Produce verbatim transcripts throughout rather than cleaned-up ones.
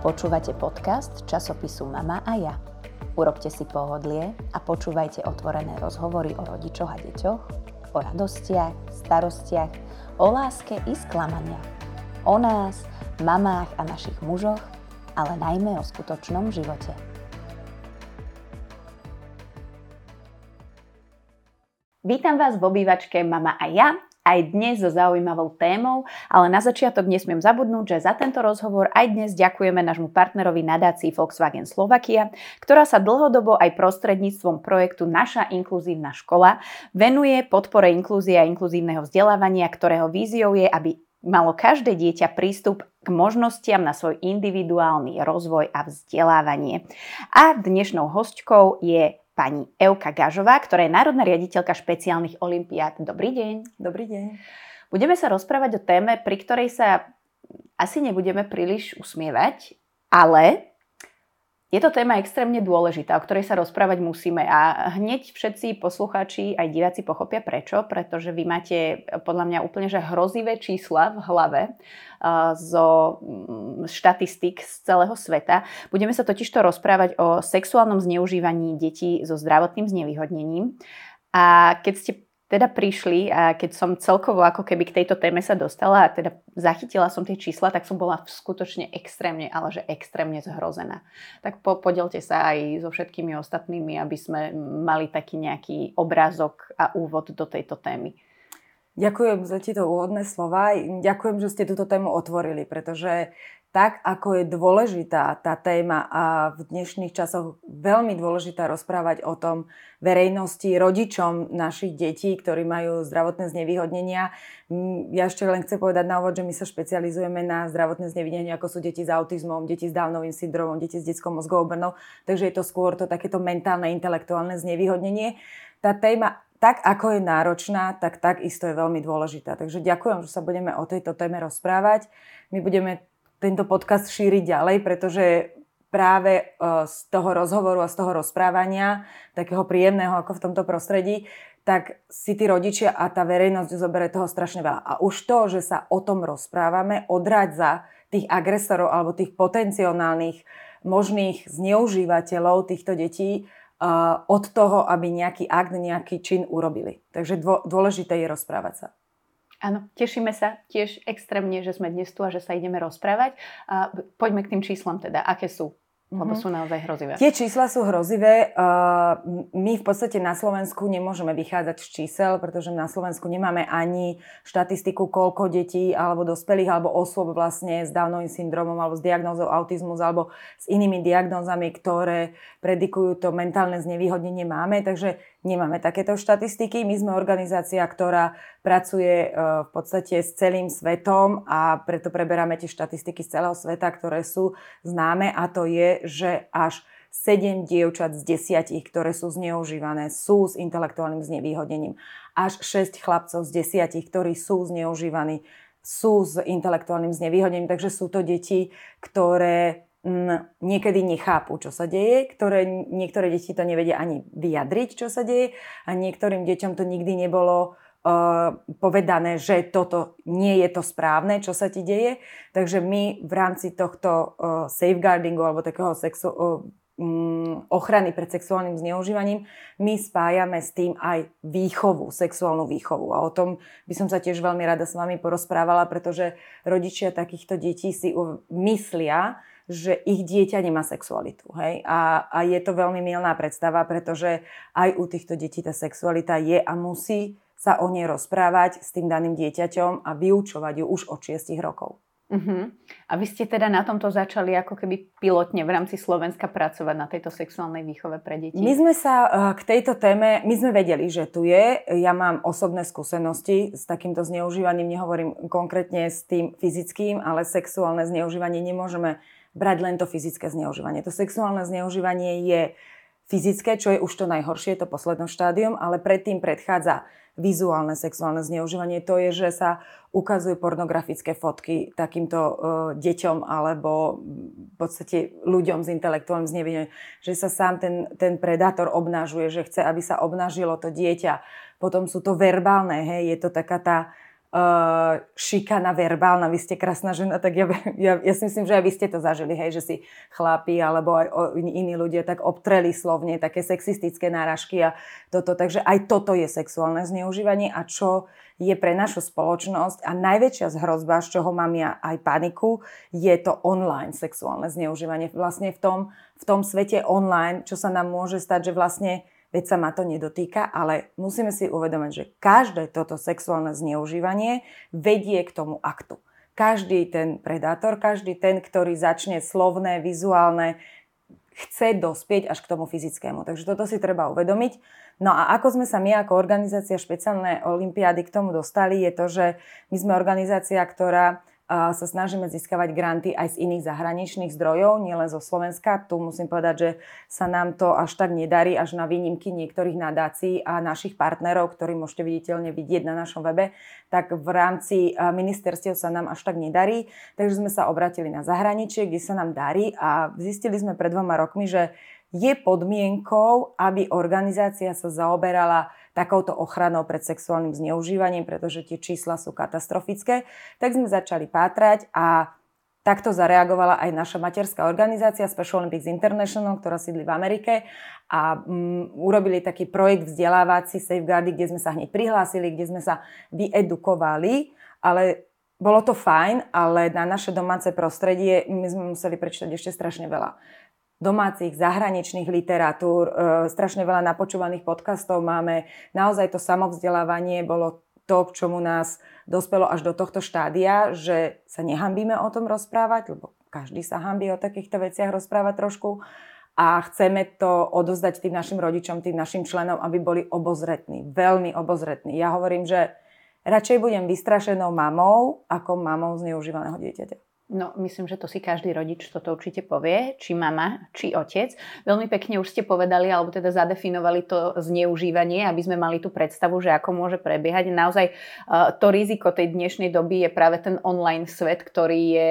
Počúvate podcast časopisu Mama a ja. Urobte si pohodlie a počúvajte otvorené rozhovory o rodičoch a deťoch, o radostiach, starostiach, o láske i sklamaniach. O nás, mamách a našich mužoch, ale najmä o skutočnom živote. Vítam vás v obývačke Mama a ja, aj dnes so zaujímavou témou, ale na začiatok nesmiem zabudnúť, že za tento rozhovor aj dnes ďakujeme nášmu partnerovi nadácii Volkswagen Slovakia, ktorá sa dlhodobo aj prostredníctvom projektu Naša inkluzívna škola venuje podpore inklúzie a inkluzívneho vzdelávania, ktorého víziou je, aby malo každé dieťa prístup k možnostiam na svoj individuálny rozvoj a vzdelávanie. A dnešnou hostkou je pani Evka Gažová, ktorá je národná riaditeľka špeciálnych olympiád. Dobrý deň. Dobrý deň. Budeme sa rozprávať o téme, pri ktorej sa asi nebudeme príliš usmievať, ale je to téma extrémne dôležitá, o ktorej sa rozprávať musíme. A hneď všetci poslucháči aj diváci pochopia prečo, pretože vy máte podľa mňa úplne že hrozivé čísla v hlave uh, zo um, štatistík z celého sveta. Budeme sa totižto rozprávať o sexuálnom zneužívaní detí so zdravotným znevýhodnením. A keď ste teda prišli a keď som celkovo ako keby k tejto téme sa dostala a teda zachytila som tie čísla, tak som bola skutočne extrémne, ale že extrémne zhrozená. Tak po, podielte sa aj so všetkými ostatnými, aby sme mali taký nejaký obrázok a úvod do tejto témy. Ďakujem za tieto úvodné slova. Ďakujem, že ste túto tému otvorili, pretože tak, ako je dôležitá tá téma a v dnešných časoch veľmi dôležitá rozprávať o tom verejnosti, rodičom našich detí, ktorí majú zdravotné znevýhodnenia. Ja ešte len chcem povedať na úvod, že my sa špecializujeme na zdravotné znevýhodnenia, ako sú deti s autizmom, deti s Downovým syndromom, deti s detskou mozgovou obrnou, takže je to skôr to takéto mentálne, intelektuálne znevýhodnenie. Tá téma tak, ako je náročná, tak takisto je veľmi dôležitá. Takže ďakujem, že sa budeme o tejto téme rozprávať. My budeme tento podcast šíriť ďalej, pretože práve z toho rozhovoru a z toho rozprávania, takého príjemného ako v tomto prostredí, tak si tí rodičia a tá verejnosť zoberie toho strašne veľa. A už to, že sa o tom rozprávame, odrádza tých agresorov alebo tých potenciálnych možných zneužívateľov týchto detí od toho, aby nejaký akt, nejaký čin urobili. Takže dôležité je rozprávať sa. Áno, tešíme sa tiež extrémne, že sme dnes tu a že sa ideme rozprávať. A poďme k tým číslam teda. Aké sú? Lebo sú naozaj hrozivé. Tie čísla sú hrozivé. My v podstate na Slovensku nemôžeme vychádzať z čísel, pretože na Slovensku nemáme ani štatistiku, koľko detí alebo dospelých alebo osôb vlastne s Downovým syndromom alebo s diagnózou autizmus alebo s inými diagnózami, ktoré predikujú to mentálne znevýhodnenie máme. Takže nemáme takéto štatistiky. My sme organizácia, ktorá pracuje v podstate s celým svetom a preto preberáme tie štatistiky z celého sveta, ktoré sú známe, a to je, že až sedem dievčat z desiatich, ktoré sú zneužívané, sú s intelektuálnym znevýhodnením. Až šesť chlapcov z desiatich, ktorí sú zneužívaní, sú s intelektuálnym znevýhodnením. Takže sú to deti, ktoré niekedy nechápu, čo sa deje, ktoré, niektoré deti to nevedia ani vyjadriť, čo sa deje, a niektorým deťom to nikdy nebolo uh, povedané, že toto nie je to správne, čo sa ti deje. Takže my v rámci tohto uh, safeguardingu alebo takého sexu, uh, um, ochrany pred sexuálnym zneužívaním my spájame s tým aj výchovu, sexuálnu výchovu. A o tom by som sa tiež veľmi rada s vami porozprávala, pretože rodičia takýchto detí si myslia, že ich dieťa nemá sexualitu. Hej? A, a je to veľmi mylná predstava, pretože aj u týchto detí tá sexualita je a musí sa o nej rozprávať s tým daným dieťaťom a vyučovať ju už od šiestich rokov. Uh-huh. A vy ste teda na tomto začali ako keby pilotne v rámci Slovenska pracovať na tejto sexuálnej výchove pre deti? My sme sa k tejto téme, my sme vedeli, že tu je. Ja mám osobné skúsenosti s takýmto zneužívaním, nehovorím konkrétne s tým fyzickým, ale sexuálne zneužívanie nemôžeme brať len to fyzické zneužívanie. To sexuálne zneužívanie je fyzické, čo je už to najhoršie, to posledné štádium, ale predtým predchádza vizuálne sexuálne zneužívanie. To je, že sa ukazujú pornografické fotky takýmto uh, deťom alebo v podstate ľuďom s intelektuálnym znevýhodnením, že sa sám ten, ten predátor obnažuje, že chce, aby sa obnažilo to dieťa. Potom sú to verbálne, hej, je to taká tá uh, šikana verbálna, vy ste krásna žena, tak ja, ja, ja si myslím, že aj vy ste to zažili, hej, že si chlapi alebo aj iní ľudia tak obtreli slovne, také sexistické náražky a toto, takže aj toto je sexuálne zneužívanie a čo je pre našu spoločnosť a najväčšia hrozba, z čoho mám ja aj paniku, je to online sexuálne zneužívanie. Vlastne v tom, v tom svete online, čo sa nám môže stať, že vlastne veď sa ma to nedotýka, ale musíme si uvedomiť, že každé toto sexuálne zneužívanie vedie k tomu aktu. Každý ten predátor, každý ten, ktorý začne slovné, vizuálne, chce dospieť až k tomu fyzickému. Takže toto si treba uvedomiť. No a ako sme sa my ako organizácia špeciálne olympiády k tomu dostali, je to, že my sme organizácia, ktorá sa snažíme získavať granty aj z iných zahraničných zdrojov, nielen zo Slovenska. Tu musím povedať, že sa nám to až tak nedarí, až na výnimky niektorých nadácií a našich partnerov, ktorí môžete viditeľne vidieť na našom webe, tak v rámci ministerstiev sa nám až tak nedarí. Takže sme sa obratili na zahraničie, kde sa nám darí a zistili sme pred dvoma rokmi, že je podmienkou, aby organizácia sa zaoberala takouto ochranou pred sexuálnym zneužívaním, pretože tie čísla sú katastrofické. Tak sme začali pátrať a takto zareagovala aj naša materská organizácia Special Olympics International, ktorá sídli v Amerike a um, urobili taký projekt vzdelávací Safeguardy, kde sme sa hneď prihlásili, kde sme sa vyedukovali, ale bolo to fajn, ale na naše domáce prostredie my sme museli prečítať ešte strašne veľa domácich, zahraničných literatúr, e, strašne veľa napočúvaných podcastov máme. Naozaj to samovzdelávanie bolo to, k čomu nás dospelo až do tohto štádia, že sa nehanbíme o tom rozprávať, lebo každý sa hanbí o takýchto veciach rozprávať trošku a chceme to odozdať tým našim rodičom, tým našim členom, aby boli obozretní, veľmi obozretní. Ja hovorím, že radšej budem vystrašenou mamou, ako mamou zneužívaného dieťaťa. No, myslím, že to si každý rodič toto určite povie, či mama, či otec. Veľmi pekne už ste povedali, alebo teda zadefinovali to zneužívanie, aby sme mali tú predstavu, že ako môže prebiehať. Naozaj to riziko tej dnešnej doby je práve ten online svet, ktorý je...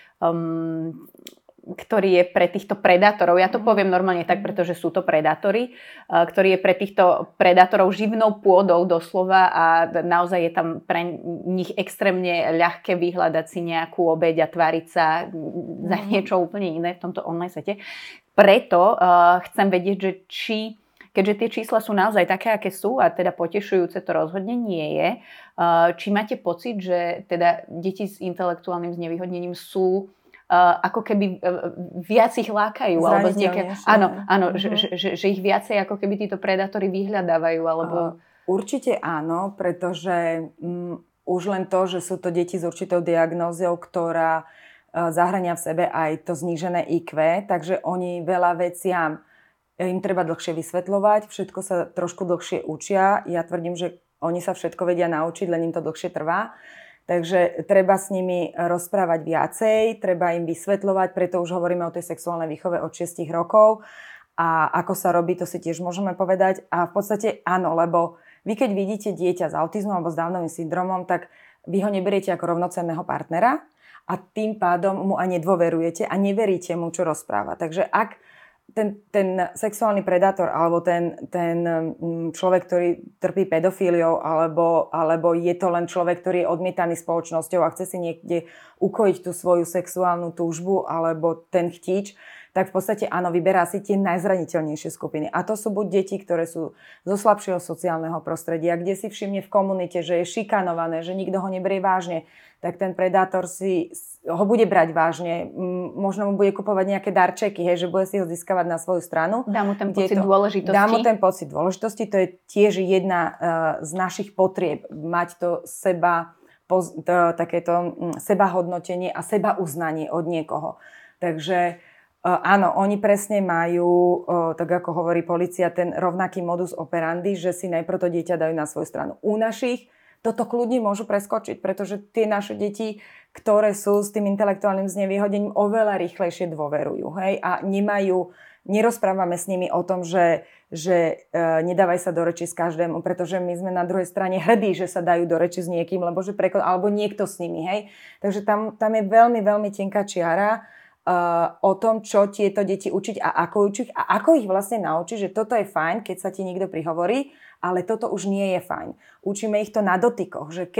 Um, ktorý je pre týchto predátorov, ja to poviem normálne tak, pretože sú to predátori, ktorý je pre týchto predátorov živnou pôdou doslova a naozaj je tam pre nich extrémne ľahké vyhľadať si nejakú obeť a tváriť sa za niečo úplne iné v tomto online svete. Preto uh, chcem vedieť, že či, keďže tie čísla sú naozaj také, aké sú a teda potešujúce to rozhodne nie je, uh, či máte pocit, že teda deti s intelektuálnym znevýhodnením sú Uh, ako keby uh, viac ich lákajú. Alebo nejaké, áno, áno uh-huh. že, že, že ich viacej ako keby títo predátori vyhľadávajú. Alebo... Uh, určite áno, pretože um, už len to, že sú to deti s určitou diagnózou, ktorá uh, zahrania v sebe aj to znížené í kvé, takže oni veľa veciam im treba dlhšie vysvetľovať, všetko sa trošku dlhšie učia. Ja tvrdím, že oni sa všetko vedia naučiť, len im to dlhšie trvá. Takže treba s nimi rozprávať viacej, treba im vysvetľovať, preto už hovoríme o tej sexuálnej výchove od šesť rokov a ako sa robí, to si tiež môžeme povedať. A v podstate áno, lebo vy keď vidíte dieťa s autizmom alebo s Downovým syndromom, tak vy ho neberiete ako rovnocenného partnera a tým pádom mu aj nedôverujete a neveríte mu, čo rozpráva. Takže ak Ten, ten sexuálny predátor alebo ten, ten človek, ktorý trpí pedofíliou alebo, alebo je to len človek, ktorý je odmietaný spoločnosťou a chce si niekde ukojiť tú svoju sexuálnu túžbu alebo ten chtíč, tak v podstate áno, vyberá si tie najzraniteľnejšie skupiny. A to sú buď deti, ktoré sú zo slabšieho sociálneho prostredia, kde si všimne v komunite, že je šikanované, že nikto ho neberie vážne, tak ten predátor si ho bude brať vážne. Možno mu bude kupovať nejaké darčeky, hej, že bude si ho získavať na svoju stranu. Dá mu ten pocit to, dôležitosti. Dá mu ten pocit dôležitosti. To je tiež jedna uh, z našich potrieb. Mať to seba, poz, to, takéto um, sebahodnotenie a sebauznanie od niekoho. Takže Uh, áno, oni presne majú, uh, tak ako hovorí polícia, ten rovnaký modus operandi, že si najprv to dieťa dajú na svoju stranu. U našich toto kľudne môžu preskočiť, pretože tie naše deti, ktoré sú s tým intelektuálnym znevýhodením, oveľa rýchlejšie dôverujú. Hej? A nemajú, nerozprávame s nimi o tom, že, že uh, nedávaj sa do reči s každému, pretože my sme na druhej strane hrdí, že sa dajú do reči s niekým, lebo že preko, alebo niekto s nimi. Hej? Takže tam, tam je veľmi, veľmi tenká čiara. Uh, o tom, čo tieto deti učiť a ako učiť a ako ich vlastne naučiť, že toto je fajn, keď sa ti niekto prihovorí, ale toto už nie je fajn. Učíme ich to na dotykoch, že keď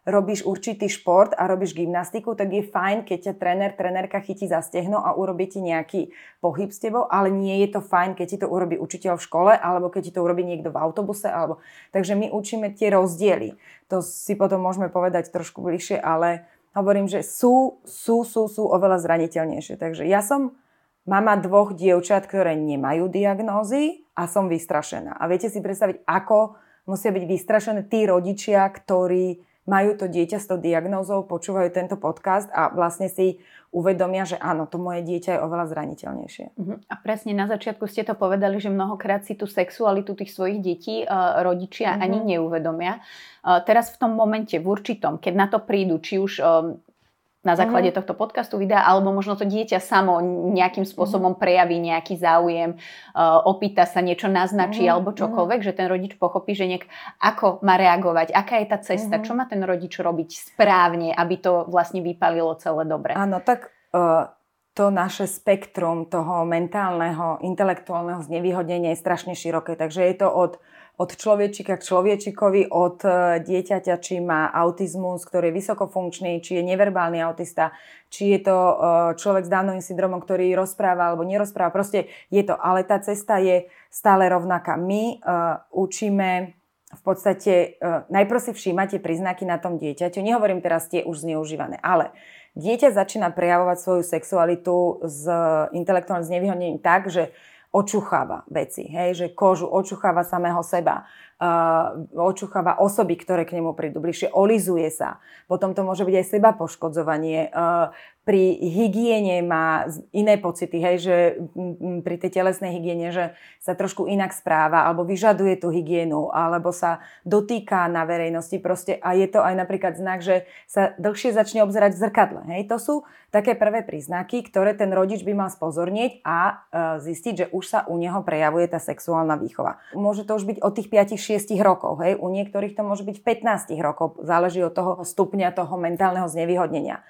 robíš určitý šport a robíš gymnastiku, tak je fajn, keď ťa tréner, trénerka chytí za stehno a urobí ti nejaký pohyb s tebou, ale nie je to fajn, keď ti to urobí učiteľ v škole, alebo keď ti to urobí niekto v autobuse. Alebo... Takže my učíme tie rozdiely. To si potom môžeme povedať trošku bližšie, ale hovorím, že sú, sú, sú, sú oveľa zraniteľnejšie. Takže ja som mama dvoch dievčat, ktoré nemajú diagnózy a som vystrašená. A viete si predstaviť, ako musia byť vystrašené tí rodičia, ktorí majú to dieťa s tou diagnózou, počúvajú tento podcast a vlastne si uvedomia, že áno, to moje dieťa je oveľa zraniteľnejšie. Uh-huh. A presne na začiatku ste to povedali, že mnohokrát si tú sexualitu tých svojich detí uh, rodičia uh-huh. ani neuvedomia. Uh, teraz v tom momente, v určitom, keď na to prídu, či už um, na základe uh-huh. tohto podcastu videa, alebo možno to dieťa samo nejakým spôsobom uh-huh. prejaví nejaký záujem, uh, opýta sa, niečo naznačí uh-huh. alebo čokoľvek, uh-huh. že ten rodič pochopí, že niek- ako má reagovať, aká je tá cesta, uh-huh. čo má ten rodič robiť správne, aby to vlastne vypalilo celé dobre. Áno, tak uh, to naše spektrum toho mentálneho, intelektuálneho znevýhodnenia je strašne široké, takže je to od od človečika k človečikovi, od dieťaťa, či má autizmus, ktorý je vysokofunkčný, či je neverbálny autista, či je to človek s Downovým syndromom, ktorý rozpráva alebo nerozpráva. Proste je to, ale tá cesta je stále rovnaká. My uh, učíme v podstate, uh, najprv si všímate príznaky na tom dieťaťu. Nehovorím teraz tie už zneužívané, ale dieťa začína prejavovať svoju sexualitu s intelektuálnym znevýhodnením tak, že očucháva veci, hej, že kožu, očucháva samého seba, uh, očucháva osoby, ktoré k nemu prídu bližšie, olizuje sa. Potom to môže byť aj seba poškodzovanie. Uh, pri hygiene má iné pocity, hej, že m, pri tej telesnej hygiene, že sa trošku inak správa, alebo vyžaduje tú hygienu, alebo sa dotýka na verejnosti proste. A je to aj napríklad znak, že sa dlhšie začne obzerať v zrkadle. Hej. To sú také prvé príznaky, ktoré ten rodič by mal spozornieť a uh, zistiť, že už sa u neho prejavuje tá sexuálna výchova. Môže to už byť od tých päť šesť rokov, hej. U niektorých to môže byť v pätnásť rokov, záleží od toho stupňa toho mentálneho znevýhodnenia.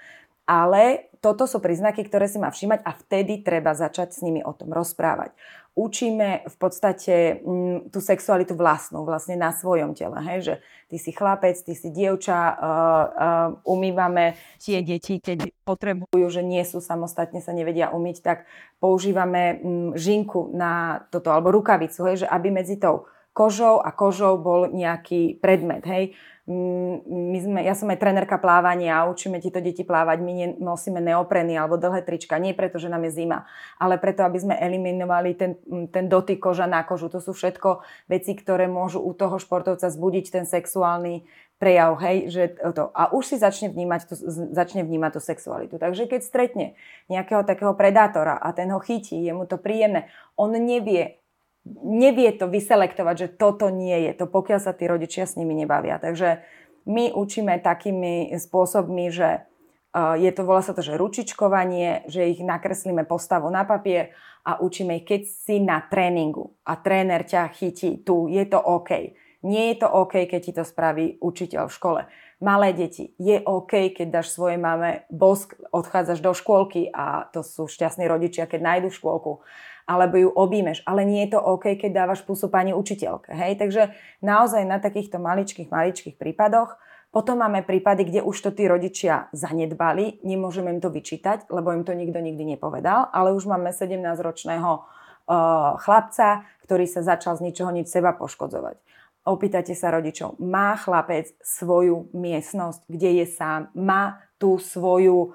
Ale toto sú príznaky, ktoré si má všímať a vtedy treba začať s nimi o tom rozprávať. Učíme v podstate m, tú sexualitu vlastnú, vlastne na svojom tele. Hej? Že ty si chlapec, ty si dievča, uh, uh, umývame tie deti, keď potrebujú, že nie sú samostatne, sa nevedia umyť, tak používame m, žinku na toto, alebo rukavicu, hej? Že aby medzi tou kožou a kožou bol nejaký predmet. Hej? My sme, ja som aj trénerka plávania a učíme tieto deti plávať. My nosíme neopreny alebo dlhé trička. Nie preto, že nám je zima, ale preto, aby sme eliminovali ten, ten dotyk koža na kožu. To sú všetko veci, ktoré môžu u toho športovca zbudiť ten sexuálny prejav. Hej, že to, a už si začne vnímať, tú, začne vnímať tú sexualitu. Takže keď stretne nejakého takého predátora a ten ho chytí, je mu to príjemné, on nevie, nevie to vyselektovať, že toto nie je to, pokiaľ sa tí rodičia s nimi nebavia. Takže my učíme takými spôsobmi, že je to, volá sa to, že ručičkovanie, že ich nakreslíme postavu na papier a učíme ich, keď si na tréningu a tréner ťa chytí tu, je to OK. Nie je to OK, keď ti to spraví učiteľ v škole. Malé deti, je OK, keď dáš svojej mame bosk, odchádzaš do škôlky a to sú šťastní rodičia, keď nájdu škôlku, alebo ju objímeš, ale nie je to OK, keď dávaš pusu pani učiteľke. Hej? Takže naozaj na takýchto maličkých, maličkých prípadoch. Potom máme prípady, kde už to tí rodičia zanedbali, nemôžeme im to vyčítať, lebo im to nikto nikdy nepovedal, ale už máme sedemnásťročného uh, chlapca, ktorý sa začal z ničoho nič seba poškodzovať. Opýtate sa rodičov, má chlapec svoju miestnosť, kde je sám, má tú svoju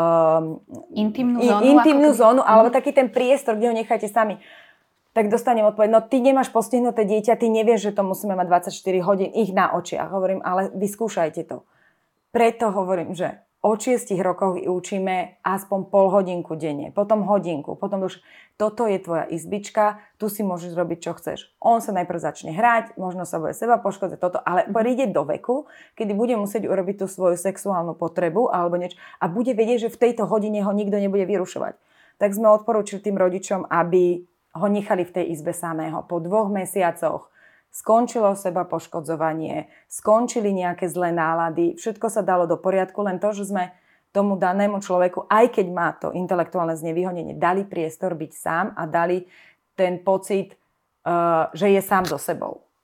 um, intimnú zónu, intimnú zónu alebo taký ten priestor, kde ho necháte sami. Tak dostanem odpoveď, no ty nemáš postihnuté dieťa, ty nevieš, že to musíme mať dvadsaťštyri hodín ich na očiach. Hovorím, ale vyskúšajte to. Preto hovorím, že od šiestich rokov učíme aspoň pol hodinku denne, potom hodinku, potom už toto je tvoja izbička, tu si môžeš robiť, čo chceš. On sa najprv začne hrať, možno sa bude seba poškodziť toto, ale príde do veku, kedy bude musieť urobiť tú svoju sexuálnu potrebu alebo niečo a bude vedieť, že v tejto hodine ho nikto nebude vyrušovať. Tak sme odporúčili tým rodičom, aby ho nechali v tej izbe samého. Po dvoch mesiacoch skončilo seba poškodzovanie, skončili nejaké zlé nálady, všetko sa dalo do poriadku, len to, že sme tomu danému človeku, aj keď má to intelektuálne znevýhodnenie, dali priestor byť sám a dali ten pocit, uh, že je sám so sebou.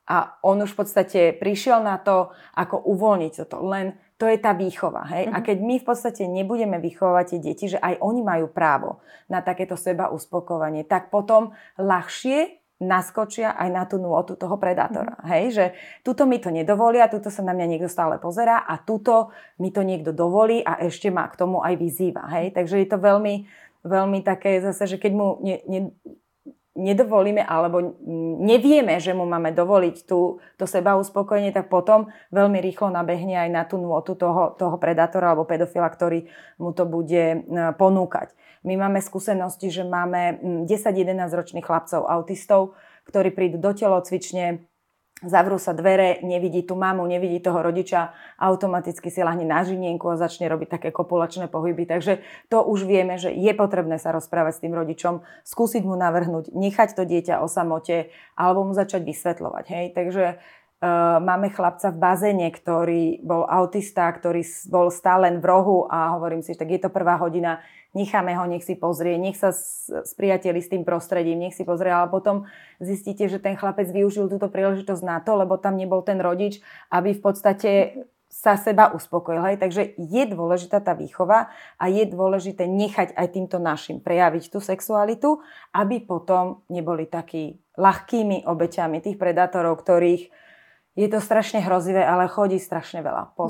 A on už v podstate prišiel na to, ako uvoľniť toto. Len to je tá výchova. Hej? Mm-hmm. A keď my v podstate nebudeme vychovávať tie deti, že aj oni majú právo na takéto seba uspokojovanie, tak potom ľahšie naskočia aj na tú nôtu toho predátora. Mm-hmm. Hej? Že tuto mi to nedovolia, tuto sa na mňa niekto stále pozerá a tuto mi to niekto dovolí a ešte ma k tomu aj vyzýva. Hej? Takže je to veľmi, veľmi také zase, že keď mu ne, ne, nedovolíme alebo nevieme, že mu máme dovoliť tú, to seba uspokojenie, tak potom veľmi rýchlo nabehne aj na tú nôtu toho, toho predátora alebo pedofila, ktorý mu to bude ponúkať. My máme skúsenosti, že máme desať jedenásť ročných chlapcov autistov, ktorí prídu do telocvične, zavrú sa dvere, nevidí tú mamu, nevidí toho rodiča, automaticky si ľahne na žinienku a začne robiť také kopulačné pohyby. Takže to už vieme, že je potrebné sa rozprávať s tým rodičom, skúsiť mu navrhnúť, nechať to dieťa o samote alebo mu začať vysvetľovať. Hej? Takže uh, máme chlapca v bazéne, ktorý bol autista, ktorý bol stále len v rohu a hovorím si, tak je to prvá hodina, necháme ho, nech si pozrie, nech sa spriateli s tým prostredím, nech si pozrie, ale potom zistíte, že ten chlapec využil túto príležitosť na to, lebo tam nebol ten rodič, aby v podstate sa seba uspokojil. Hej? Takže je dôležitá tá výchova a je dôležité nechať aj týmto našim prejaviť tú sexualitu, aby potom neboli takí ľahkými obeťami tých predátorov, ktorých je to strašne hrozivé, ale chodí strašne veľa po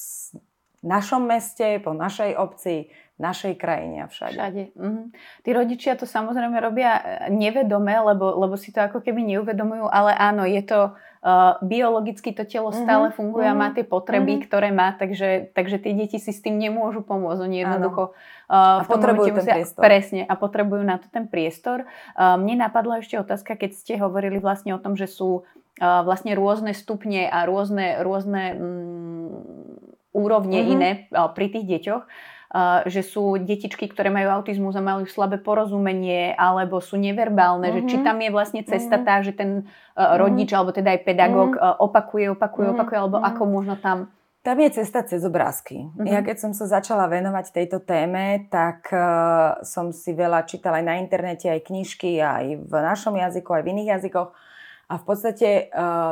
našom meste, po našej obci, našej krajine a všade. Všade. Mhm. Tí rodičia to samozrejme robia nevedome, lebo, lebo si to ako keby neuvedomujú, ale áno, je to uh, biologicky to telo stále mm-hmm. funguje a má tie potreby, mm-hmm. ktoré má, takže, takže tie deti si s tým nemôžu pomôcť. Oni jednoducho uh, a potrebujú ten musia, priestor. Presne, a potrebujú na to ten priestor. Uh, mne napadla ešte otázka, keď ste hovorili vlastne o tom, že sú uh, vlastne rôzne stupne a rôzne, rôzne um, úrovne mm-hmm. iné uh, pri tých deťoch. Uh, že sú detičky, ktoré majú autizmus a majú slabé porozumenie alebo sú neverbálne, mm-hmm. že či tam je vlastne cesta mm-hmm. tá, že ten uh, rodič mm-hmm. alebo teda aj pedagóg mm-hmm. uh, opakuje, opakuje, mm-hmm. opakuje, alebo mm-hmm. ako možno tam... Tam je cesta cez obrázky. Mm-hmm. Ja keď som sa začala venovať tejto téme, tak uh, som si veľa čítala aj na internete, aj knižky, aj v našom jazyku, aj v iných jazykoch a v podstate uh,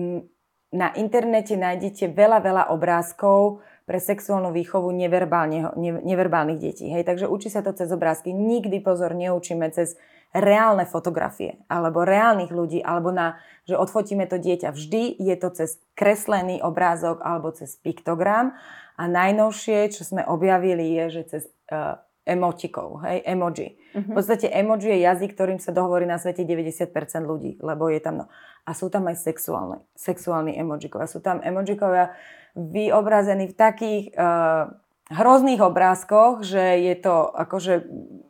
na internete nájdete veľa, veľa obrázkov pre sexuálnu výchovu neverbálnych detí. Hej? Takže učí sa to cez obrázky. Nikdy, pozor, neučíme cez reálne fotografie alebo reálnych ľudí, alebo na, že odfotíme to dieťa. Vždy je to cez kreslený obrázok alebo cez piktogram. A najnovšie, čo sme objavili, je, že cez uh, emotikov, hej, emoji. Uh-huh. V podstate emoji je jazyk, ktorým sa dohovorí na svete deväťdesiat percent ľudí, lebo je tam, no. A sú tam aj sexuálne, sexuálni emojikovia. Sú tam emojikovia vyobrazení v takých uh, hrozných obrázkoch, že je to akože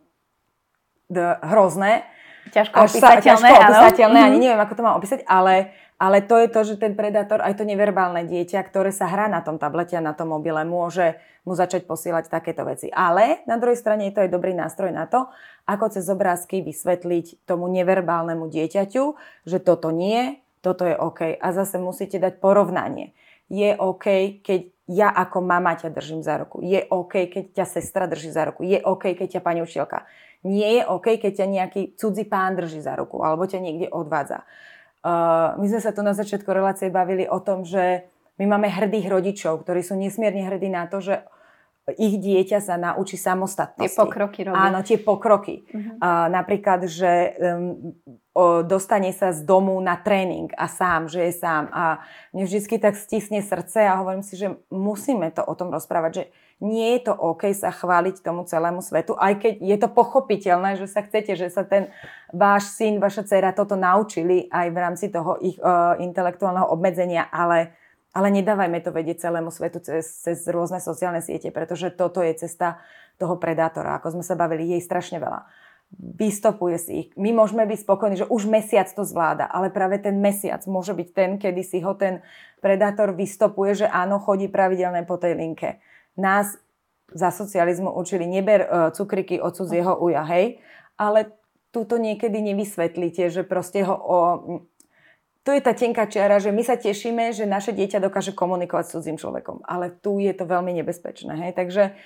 d- hrozné. Ťažko opísateľné, ťažko opísateľné, ani neviem, ako to mám opísať, ale, ale to je to, že ten predátor, aj to neverbálne dieťa, ktoré sa hrá na tom tablete a na tom mobile, môže mu začať posielať takéto veci. Ale na druhej strane je to aj dobrý nástroj na to, ako cez obrázky vysvetliť tomu neverbálnemu dieťaťu, že toto nie, toto je OK. A zase musíte dať porovnanie. Je OK, keď ja ako mama ťa držím za ruku. Je OK, keď ťa sestra drží za ruku. Je OK, keď ťa pani učiteľka. Nie je OK, keď ťa nejaký cudzí pán drží za ruku alebo ťa niekde odvádza. Uh, my sme sa tu na začiatku relácie bavili o tom, že my máme hrdých rodičov, ktorí sú nesmierne hrdí na to, že ich dieťa sa naučí samostatnosti. Tie pokroky robí. Áno, tie pokroky. Uh-huh. Uh, napríklad, že um, o, dostane sa z domu na tréning a sám, že je sám. A mne vždycky tak stisne srdce a hovorím si, že musíme to o tom rozprávať, že nie je to OK sa chváliť tomu celému svetu, aj keď je to pochopiteľné, že sa chcete, že sa ten váš syn, vaša dcéra toto naučili aj v rámci toho ich uh, intelektuálneho obmedzenia, ale Ale nedávajme to vedieť celému svetu cez, cez rôzne sociálne siete, pretože toto je cesta toho predátora. Ako sme sa bavili, jej strašne veľa. Vystopuje si ich. My môžeme byť spokojní, že už mesiac to zvláda, ale práve ten mesiac môže byť ten, kedy si ho ten predátor vystopuje, že áno, chodí pravidelne po tej linke. Nás za socializmu učili neber uh, cukriky od cudzieho uja, hej? Ale túto niekedy nevysvetlíte, že proste ho o... Tu je tá tenká čiara, že my sa tešíme, že naše dieťa dokáže komunikovať s cudzým človekom. Ale tu je to veľmi nebezpečné. Hej? Takže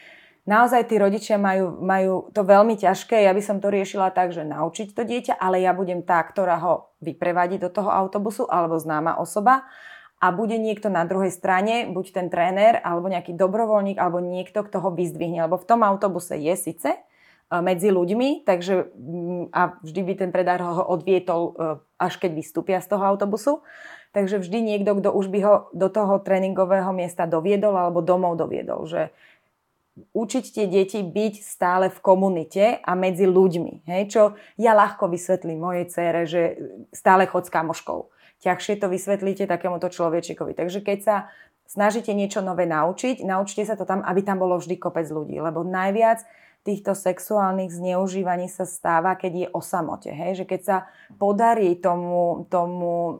naozaj tí rodičia majú, majú to veľmi ťažké. Ja by som to riešila tak, že naučiť to dieťa, ale ja budem tá, ktorá ho vyprevadí do toho autobusu alebo známa osoba a bude niekto na druhej strane, buď ten tréner, alebo nejaký dobrovoľník, alebo niekto, kto ho vyzdvihne. Lebo v tom autobuse je síce medzi ľuďmi, takže a vždy by ten predár ho odvietol, až keď vystúpia z toho autobusu. Takže vždy niekto, kto už by ho do toho tréningového miesta doviedol alebo domov doviedol, že učiť tie deti byť stále v komunite a medzi ľuďmi. Hej? Čo ja ľahko vysvetlím mojej dcére, že stále chod s kamoškou. Ťažšie to vysvetlíte takémuto človečikovi. Takže keď sa snažíte niečo nové naučiť, naučte sa to tam, aby tam bolo vždy kopec ľudí. Lebo najviac týchto sexuálnych zneužívaní sa stáva, keď je o samote. Hej? Že keď sa podarí tomu, tomu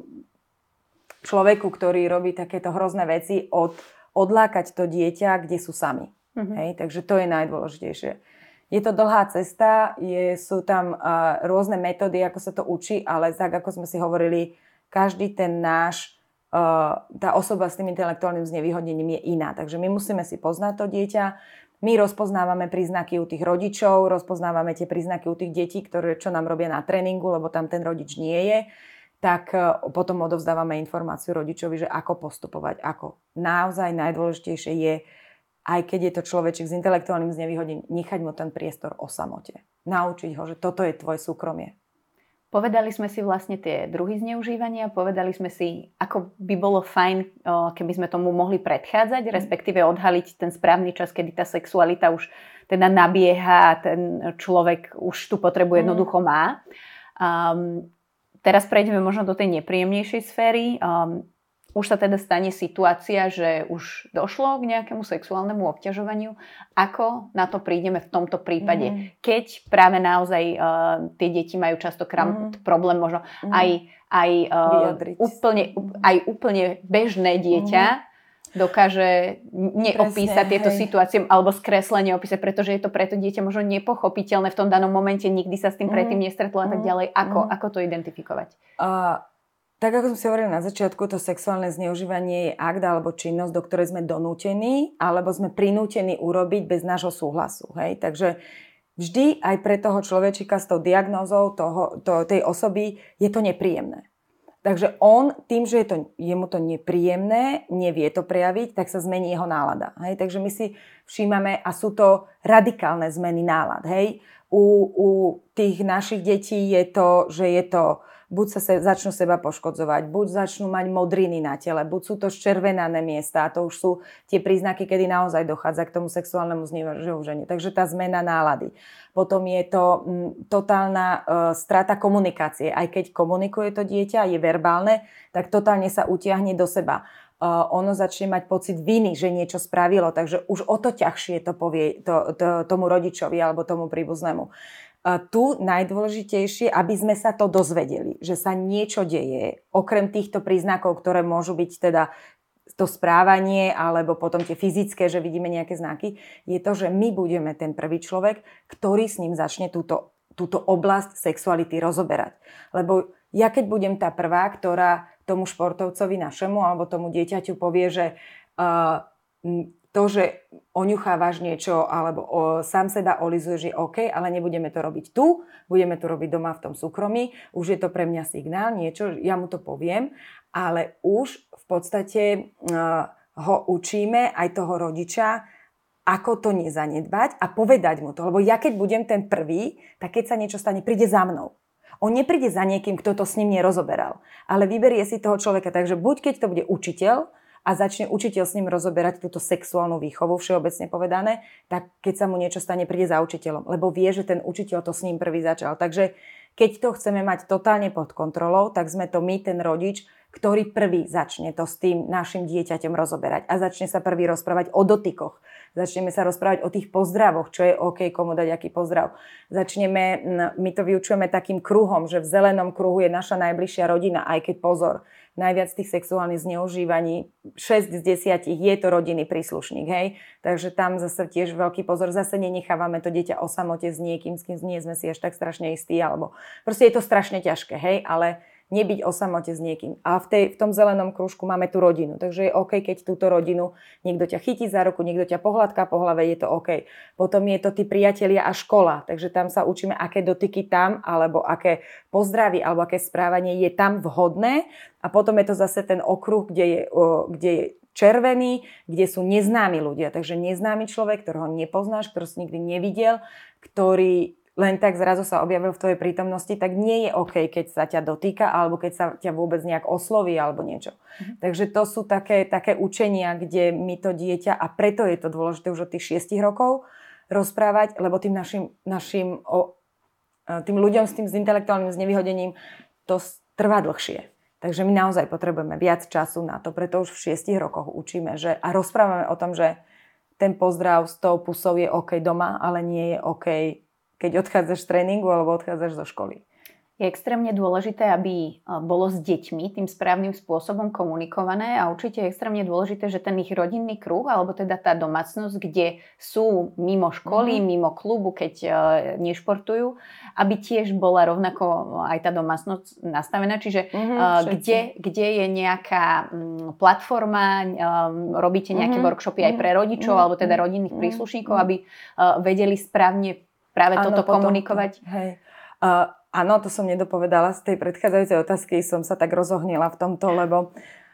človeku, ktorý robí takéto hrozné veci, od, odlákať to dieťa, kde sú sami. Mm-hmm. Hej, takže to je najdôležitejšie. Je to dlhá cesta, je, sú tam uh, rôzne metódy, ako sa to učí, ale tak, ako sme si hovorili, každý ten náš, uh, tá osoba s tým intelektuálnym znevýhodnením je iná. Takže my musíme si poznať to dieťa. My rozpoznávame príznaky u tých rodičov, rozpoznávame tie príznaky u tých detí, ktoré čo nám robia na tréningu, lebo tam ten rodič nie je. Tak uh, potom odovzdávame informáciu rodičovi, že ako postupovať. Ako naozaj najdôležitejšie je, aj keď je to človečik s intelektuálnym znevýhodnením, nechať mu ten priestor o samote. Naučiť ho, že toto je tvoje súkromie. Povedali sme si vlastne tie druhy zneužívania, povedali sme si, ako by bolo fajn, keby sme tomu mohli predchádzať, respektíve odhaliť ten správny čas, kedy tá sexualita už teda nabieha a ten človek už tú potrebu jednoducho má. Um, teraz prejdeme možno do tej nepríjemnejšej sféry. Um, Už sa teda stane situácia, že už došlo k nejakému sexuálnemu obťažovaniu. Ako na to prídeme v tomto prípade? Mm. Keď práve naozaj uh, tie deti majú častokrát mm. problém možno mm. aj, aj, uh, úplne, aj úplne bežné dieťa mm. dokáže neopísať Presne, tieto hej. situácie alebo skreslenie opísať, pretože je to pre to dieťa možno nepochopiteľné v tom danom momente, nikdy sa s tým mm. predtým nestretlo a tak ďalej. Ako, mm. ako to identifikovať? Uh... Tak ako som si hovorila na začiatku, to sexuálne zneužívanie je akt alebo činnosť, do ktorej sme donútení alebo sme prinútení urobiť bez nášho súhlasu. Hej? Takže vždy aj pre toho človečika s tou diagnózou toho, to, tej osoby je to nepríjemné. Takže on tým, že je, to, je mu to nepríjemné, nevie to prejaviť, tak sa zmení jeho nálada. Hej? Takže my si všímame, a sú to radikálne zmeny nálad. Hej? U, u tých našich detí je to, že je to buď sa se, začnú seba poškodzovať, buď začnú mať modriny na tele, buď sú to ščervenané miesta, a to už sú tie príznaky, kedy naozaj dochádza k tomu sexuálnemu zneužívaniu. Takže tá zmena nálady. Potom je to m, totálna e, strata komunikácie. Aj keď komunikuje to dieťa, je verbálne, tak totálne sa utiahne do seba. E, ono začne mať pocit viny, že niečo spravilo, takže už o to ťažšie to povie to, to, tomu rodičovi alebo tomu príbuznému. Tu najdôležitejšie, aby sme sa to dozvedeli, že sa niečo deje, okrem týchto príznakov, ktoré môžu byť teda to správanie alebo potom tie fyzické, že vidíme nejaké znaky, je to, že my budeme ten prvý človek, ktorý s ním začne túto, túto oblasť sexuality rozoberať. Lebo ja keď budem tá prvá, ktorá tomu športovcovi našemu alebo tomu dieťaťu povie, že uh, to, že oňuchávaš niečo alebo o, sám seba olizuješ, je OK, ale nebudeme to robiť tu, budeme to robiť doma v tom súkromí. Už je to pre mňa signál, niečo, ja mu to poviem, ale už v podstate uh, ho učíme, aj toho rodiča, ako to nezanedbať a povedať mu to. Lebo ja keď budem ten prvý, tak keď sa niečo stane, príde za mnou. On nepríde za niekým, kto to s ním nerozoberal, ale vyberie si toho človeka. Takže buď keď to bude učiteľ, a začne učiteľ s ním rozoberať túto sexuálnu výchovu, všeobecne povedané, tak keď sa mu niečo stane, príde za učiteľom, lebo vie, že ten učiteľ to s ním prvý začal. Takže keď to chceme mať totálne pod kontrolou, tak sme to my, ten rodič, ktorý prvý začne to s tým našim dieťaťom rozoberať a začne sa prvý rozprávať o dotykoch. Začneme sa rozprávať o tých pozdravoch, čo je OK, komu dať aký pozdrav. Začneme, my to vyučujeme takým kruhom, že v zelenom kruhu je naša najbližšia rodina, aj keď pozor, najviac tých sexuálnych zneužívaní, šesť z desiatich je to rodinný príslušník, hej. Takže tam zase tiež veľký pozor, zase nenechávame to dieťa o samote s niekým, s kým nie sme si až tak strašne istí, alebo proste je to strašne ťažké, hej, ale nebyť o samote s niekým. A v, tej, v tom zelenom krúžku máme tú rodinu. Takže je OK, keď túto rodinu niekto ťa chytí za ruku, niekto ťa pohľadká po hlave, je to OK. Potom je to tí priatelia a škola. Takže tam sa učíme, aké dotyky tam, alebo aké pozdravy, alebo aké správanie je tam vhodné. A potom je to zase ten okruh, kde je, kde je červený, kde sú neznámi ľudia. Takže neznámy človek, ktorého nepoznáš, ktorý si nikdy nevidel, ktorý len tak zrazu sa objavil v tvojej prítomnosti, tak nie je OK, keď sa ťa dotýka alebo keď sa ťa vôbec nejak osloví alebo niečo. Mhm. Takže to sú také, také učenia, kde my to dieťa, a preto je to dôležité už od tých šiestich rokov rozprávať, lebo tým našim, našim o, tým ľuďom s tým s intelektuálnym znevýhodením to trvá dlhšie. Takže my naozaj potrebujeme viac času na to, preto už v šiestich rokoch učíme, že, a rozprávame o tom, že ten pozdrav s tou pusou je OK doma, ale nie je OK, keď odchádzaš z tréningu alebo odchádzaš zo školy. Je extrémne dôležité, aby bolo s deťmi tým správnym spôsobom komunikované, a určite je extrémne dôležité, že ten ich rodinný kruh, alebo teda tá domácnosť, kde sú mimo školy, mm-hmm. mimo klubu, keď uh, nešportujú, aby tiež bola rovnako aj tá domácnosť nastavená. Čiže mm-hmm, uh, kde, kde je nejaká um, platforma, um, robíte nejaké mm-hmm. workshopy aj pre rodičov, mm-hmm. alebo teda rodinných mm-hmm. príslušníkov, aby uh, vedeli správne práve ano, toto potom komunikovať. Hej. Uh, áno, to som nedopovedala z tej predchádzajúcej otázky, som sa tak rozohnila v tomto, lebo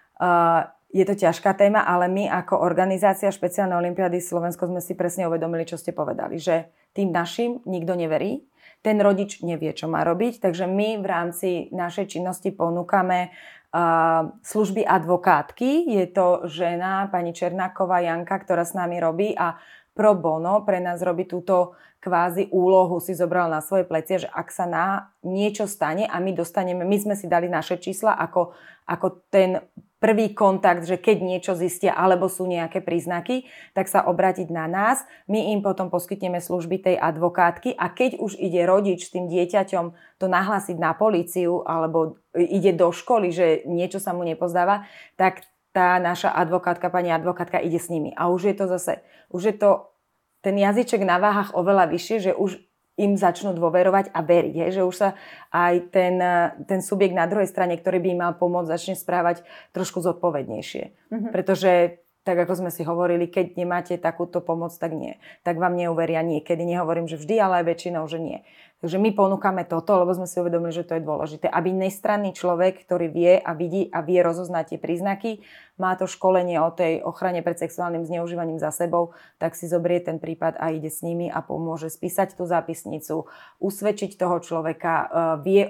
uh, je to ťažká téma, ale my ako organizácia Špeciálnej olympiády Slovensko sme si presne uvedomili, čo ste povedali, že tým našim nikto neverí, ten rodič nevie, čo má robiť, takže my v rámci našej činnosti ponúkame uh, služby advokátky. Je to žena, pani Černáková Janka, ktorá s nami robí a pro bono pre nás robí túto kvázi úlohu, si zobral na svoje plecia, že ak sa na niečo stane a my dostaneme, my sme si dali naše čísla ako, ako ten prvý kontakt, že keď niečo zistia alebo sú nejaké príznaky, tak sa obrátiť na nás. My im potom poskytneme služby tej advokátky a keď už ide rodič s tým dieťaťom to nahlásiť na políciu alebo ide do školy, že niečo sa mu nepozdáva, tak tá naša advokátka, pani advokátka ide s nimi. A už je to zase, už je to ten jazyček na váhach oveľa vyššie, že už im začnú dôverovať a veriť. Je? Že už sa aj ten, ten subjekt na druhej strane, ktorý by im mal pomôcť, začne správať trošku zodpovednejšie. Mm-hmm. Pretože, tak ako sme si hovorili, keď nemáte takúto pomoc, tak nie. Tak vám neuveria niekedy. Nehovorím, že vždy, ale aj väčšinou, že nie. Takže my ponúkame toto, lebo sme si uvedomili, že to je dôležité. Aby nestranný človek, ktorý vie a vidí a vie rozoznať tie príznaky, má to školenie o tej ochrane pred sexuálnym zneužívaním za sebou, tak si zobrie ten prípad a ide s nimi a pomôže spísať tú zápisnicu, usvedčiť toho človeka, vie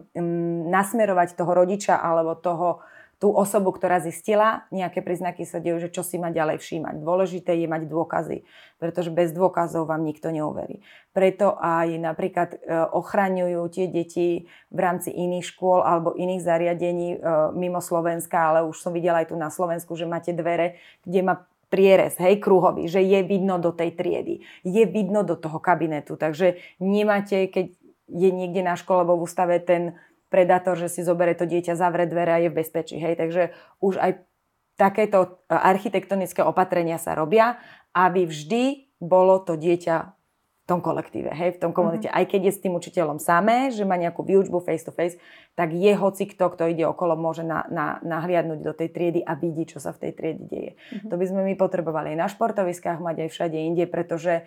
um, nasmerovať toho rodiča alebo toho tú osobu, ktorá zistila, nejaké príznaky sa dejú, že čo si má ďalej všímať. Dôležité je mať dôkazy, pretože bez dôkazov vám nikto neuverí. Preto aj napríklad ochraňujú tie deti v rámci iných škôl alebo iných zariadení mimo Slovenska, ale už som videla aj tu na Slovensku, že máte dvere, kde má prierez, hej, kruhový, že je vidno do tej triedy, je vidno do toho kabinetu, takže nemáte, keď je niekde na škole alebo v ústave ten predátor, že si zoberie to dieťa, zavre dvere a je v bezpečí. Hej. Takže už aj takéto architektonické opatrenia sa robia, aby vždy bolo to dieťa v tom kolektíve, hej, v tom komunite. Mm-hmm. Aj keď je s tým učiteľom samé, že má nejakú výučbu face to face, tak je hoci kto, kto ide okolo, môže na, na, nahliadnúť do tej triedy a vidí, čo sa v tej triede deje. Mm-hmm. To by sme my potrebovali aj na športoviskách mať, aj všade inde, pretože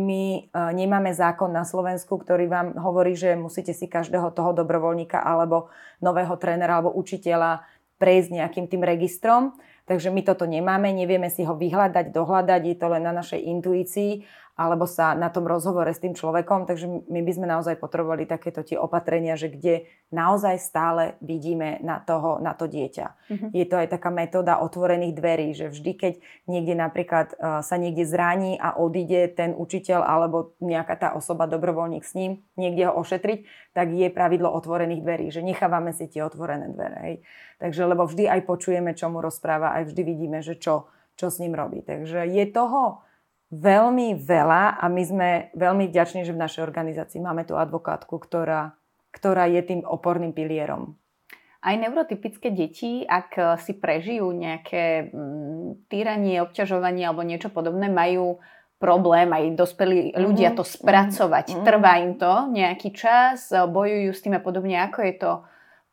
my uh, nemáme zákon na Slovensku, ktorý vám hovorí, že musíte si každého toho dobrovoľníka alebo nového trénera alebo učiteľa prejsť nejakým tým registrom. Takže my toto nemáme, nevieme si ho vyhľadať, dohľadať, je to len na našej intuícii alebo sa na tom rozhovore s tým človekom, takže my by sme naozaj potrebovali takéto tie opatrenia, že kde naozaj stále vidíme na, toho, na to dieťa. Mm-hmm. Je to aj taká metóda otvorených dverí, že vždy, keď niekde napríklad uh, sa niekde zraní a odíde ten učiteľ alebo nejaká tá osoba, dobrovoľník s ním, niekde ho ošetriť, tak je pravidlo otvorených dverí, že nechávame si tie otvorené dvere. Hej. Takže lebo vždy aj počujeme, čo mu rozpráva, aj vždy vidíme, že čo, čo s ním robí. Takže je toho veľmi veľa a my sme veľmi vďační, že v našej organizácii máme tú advokátku, ktorá, ktorá je tým oporným pilierom. Aj neurotypické deti, ak si prežijú nejaké týranie, obťažovanie alebo niečo podobné, majú problém, aj dospelí ľudia to spracovať. Mm-hmm. Trvá im to nejaký čas, bojujú s tým a podobne. Ako je to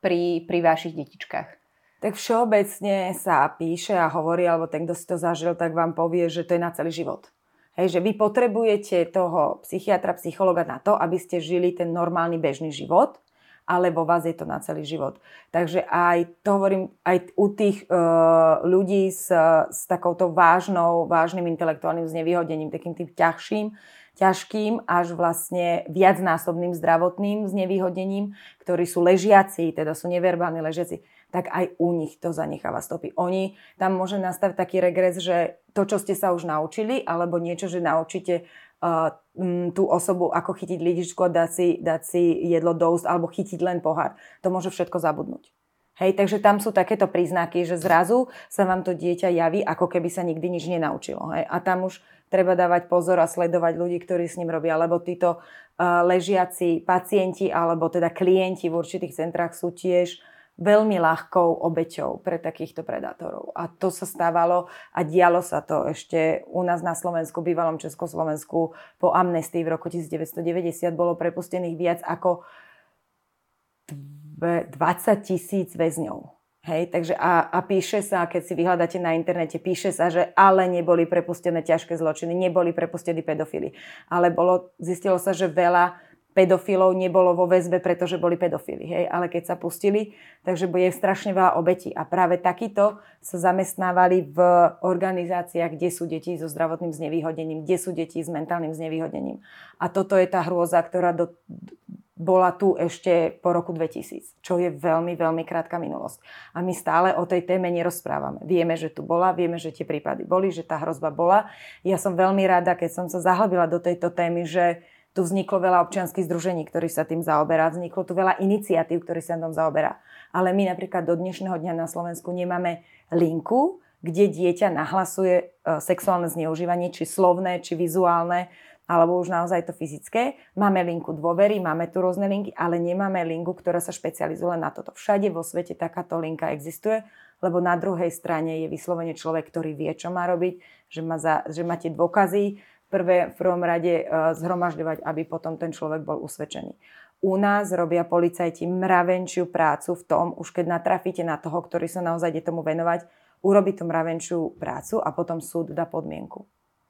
pri, pri vašich detičkách? Tak všeobecne sa píše a hovorí, alebo ten, kto si to zažil, tak vám povie, že to je na celý život. Hej, že vy potrebujete toho psychiatra, psychologa na to, aby ste žili ten normálny bežný život, ale vo vás je to na celý život. Takže aj to hovorím, aj u tých uh, ľudí s, s takouto vážnou, vážnym intelektuálnym znevýhodením, takým tým ťažším, ťažkým až vlastne viacnásobným zdravotným znevýhodením, ktorí sú ležiaci, teda sú neverbálni ležiaci, tak aj u nich to zanecháva stopy. Oni, tam môže nastať taký regres, že to, čo ste sa už naučili, alebo niečo, že naučíte uh, m, tú osobu, ako chytiť lyžičku a dať si, dať si jedlo do úst, alebo chytiť len pohár. To môže všetko zabudnúť. Hej, takže tam sú takéto príznaky, že zrazu sa vám to dieťa javí, ako keby sa nikdy nič nenaučilo. Hej. A tam už treba dávať pozor a sledovať ľudí, ktorí s ním robia, lebo títo uh, ležiaci pacienti, alebo teda klienti v určitých centrách sú tiež veľmi ľahkou obeťou pre takýchto predátorov. A to sa stávalo a dialo sa to ešte u nás na Slovensku, bývalom Československu. Po amnestii v roku devätnásťstodeväťdesiat bolo prepustených viac ako dvadsať tisíc väzňov. Hej, takže a, a píše sa, keď si vyhľadáte na internete, píše sa, že ale neboli prepustené ťažké zločiny, neboli prepustení pedofili. Ale bolo, zistilo sa, že veľa pedofilov nebolo vo väzbe, pretože boli pedofili. Hej? Ale keď sa pustili, takže bude strašne veľa obetí. A práve takíto sa zamestnávali v organizáciách, kde sú deti so zdravotným znevýhodením, kde sú deti s mentálnym znevýhodením. A toto je tá hrôza, ktorá do, bola tu ešte po roku dvetisíc, čo je veľmi, veľmi krátka minulosť. A my stále o tej téme nerozprávame. Vieme, že tu bola, vieme, že tie prípady boli, že tá hrozba bola. Ja som veľmi rada, keď som sa zahlbila do tejto témy, že tu vzniklo veľa občianskych združení, ktorí sa tým zaoberá. Vzniklo tu veľa iniciatív, ktorí sa tým zaoberá. Ale my napríklad do dnešného dňa na Slovensku nemáme linku, kde dieťa nahlasuje sexuálne zneužívanie, či slovné, či vizuálne, alebo už naozaj to fyzické. Máme linku dôvery, máme tu rôzne linky, ale nemáme linku, ktorá sa špecializuje na toto. Všade vo svete takáto linka existuje, lebo na druhej strane je vyslovene človek, ktorý vie, čo má robiť, že, má za, že máte dôkazy, prvé v prvom rade zhromažďovať, aby potom ten človek bol usvedčený. U nás robia policajti mravenčiu prácu v tom, už keď natrafíte na toho, ktorý sa naozaj ide tomu venovať, urobí tú mravenčiu prácu a potom súd dá podmienku.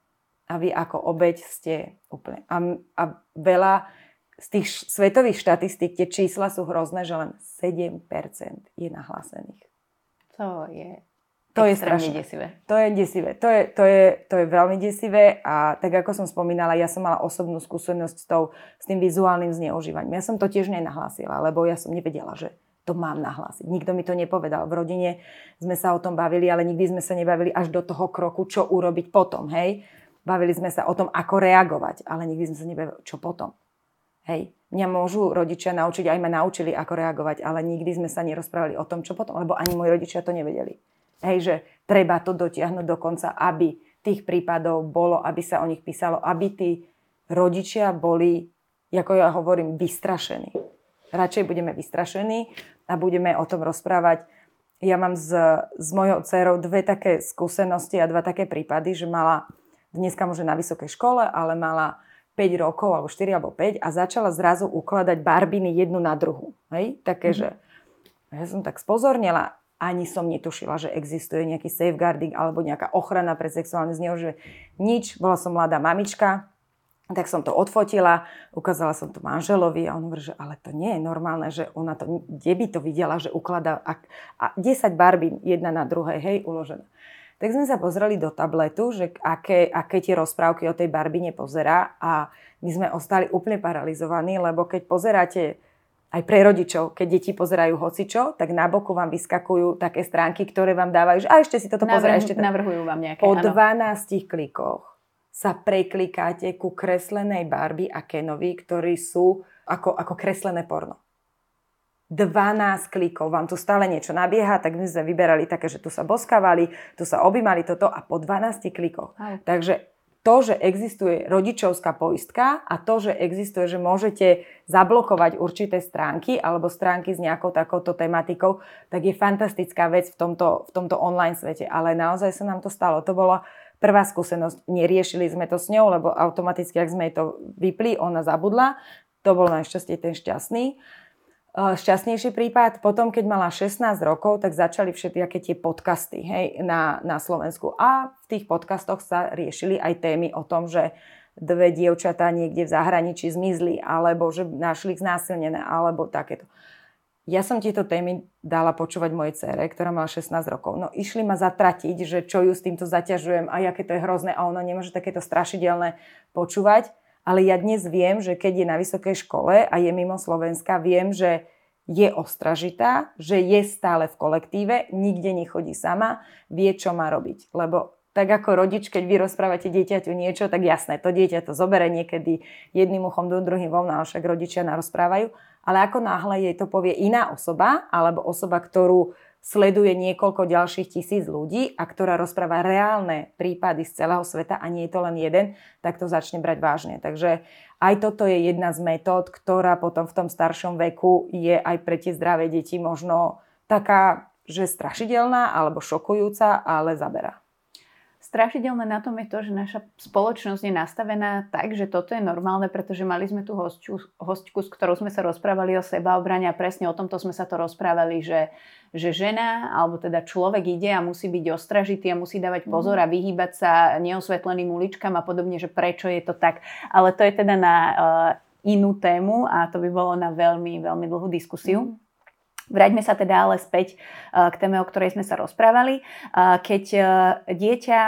A vy ako obeť ste úplne. A, a veľa z tých svetových štatistík, tie čísla sú hrozné, že len sedem percent je nahlásených. To je... To je strašne desivé. To je desivé. To je, to, je, to je veľmi desivé a tak ako som spomínala, ja som mala osobnú skúsenosť s, tou, s tým vizuálnym zneužívaním. Ja som to tiež nenahlásila, lebo ja som nevedela, že to mám nahlásiť. Nikto mi to nepovedal. V rodine sme sa o tom bavili, ale nikdy sme sa nebavili až do toho kroku, čo urobiť potom. Hej? Bavili sme sa o tom, ako reagovať, ale nikdy sme sa nebavili, čo potom. Hej? Mňa môžu rodičia naučiť, aj ma naučili, ako reagovať, ale nikdy sme sa nerozprávali o tom, čo potom, lebo ani moji rodičia to nevedeli. Hej, že treba to dotiahnuť do konca, aby tých prípadov bolo, aby sa o nich písalo, aby tí rodičia boli, ako ja hovorím, vystrašení. Radšej budeme vystrašení a budeme o tom rozprávať. Ja mám s, s mojou dcerou dve také skúsenosti a dva také prípady, že mala, dneska môže na vysokej škole, ale mala päť rokov, alebo štyri, alebo päť a začala zrazu ukladať barbiny jednu na druhu. Hej, také, mm. že ja som tak spozornila, ani som netušila, že existuje nejaký safeguarding alebo nejaká ochrana pre sexuálne zneužívanie. Nič, bola som mladá mamička, tak som to odfotila, ukázala som to manželovi a on hovorí, že ale to nie je normálne, že ona to, kde by to videla, že ukladá a, a desať barbín jedna na druhej, hej, uložené. Tak sme sa pozreli do tabletu, že aké, aké tie rozprávky o tej barbine pozerá a my sme ostali úplne paralizovaní, lebo keď pozeráte aj pre rodičov, keď deti pozerajú hocičo, tak na boku vám vyskakujú také stránky, ktoré vám dávajú, že a ešte si toto pozerá. Ešte to... Navrhujú vám nejaké, Po áno. dvanástich klikoch sa preklikáte ku kreslenej Barbie a Kenovi, ktorí sú ako, ako kreslené porno. dvanásť klikov, vám tu stále niečo nabieha, tak my sme vyberali také, že tu sa boskávali, tu sa objímali toto a po dvanástich klikoch. Aj. Takže to, že existuje rodičovská poistka a to, že existuje, že môžete zablokovať určité stránky alebo stránky s nejakou takouto tematikou, tak je fantastická vec v tomto, v tomto online svete. Ale naozaj sa nám to stalo. To bola prvá skúsenosť. Neriešili sme to s ňou, lebo automaticky, ak sme to vypli, ona zabudla. To bol našťastie ten šťastný. šťastnejší prípad. Potom, keď mala šestnásť rokov, tak začali všetky tie podcasty, hej, na, na Slovensku. A v tých podcastoch sa riešili aj témy o tom, že dve dievčatá niekde v zahraničí zmizli, alebo že našli ich znásilnené, alebo takéto. Ja som tieto témy dala počúvať mojej dcére, ktorá mala šestnásť rokov. No išli ma zatratiť, že čo ju s týmto zaťažujem a aké to je hrozné a ona nemôže takéto strašidelné počúvať. Ale ja dnes viem, že keď je na vysokej škole a je mimo Slovenska, viem, že je ostražitá, že je stále v kolektíve, nikde nechodí sama, vie, čo má robiť. Lebo tak ako rodič, keď vy rozprávate dieťaťu niečo, tak jasné, to dieťa to zoberie niekedy jedným uchom, druhým von, ale však rodičia narozprávajú. Ale ako náhle jej to povie iná osoba, alebo osoba, ktorú sleduje niekoľko ďalších tisíc ľudí a ktorá rozpráva reálne prípady z celého sveta a nie je to len jeden, tak to začne brať vážne. Takže aj toto je jedna z metód, ktorá potom v tom staršom veku je aj pre tie zdravé deti možno taká, že strašidelná alebo šokujúca, ale zaberá. Strašidelné na tom je to, že naša spoločnosť je nastavená tak, že toto je normálne, pretože mali sme tu hostku, hostku, s ktorou sme sa rozprávali o sebaobrane a presne o tomto sme sa to rozprávali, že, že žena, alebo teda človek ide a musí byť ostražitý a musí dávať pozor a vyhýbať sa neosvetleným uličkám a podobne, že prečo je to tak. Ale to je teda na uh, inú tému a to by bolo na veľmi, veľmi dlhú diskusiu. Mm. Vráťme sa teda ale späť k téme, o ktorej sme sa rozprávali. Keď dieťa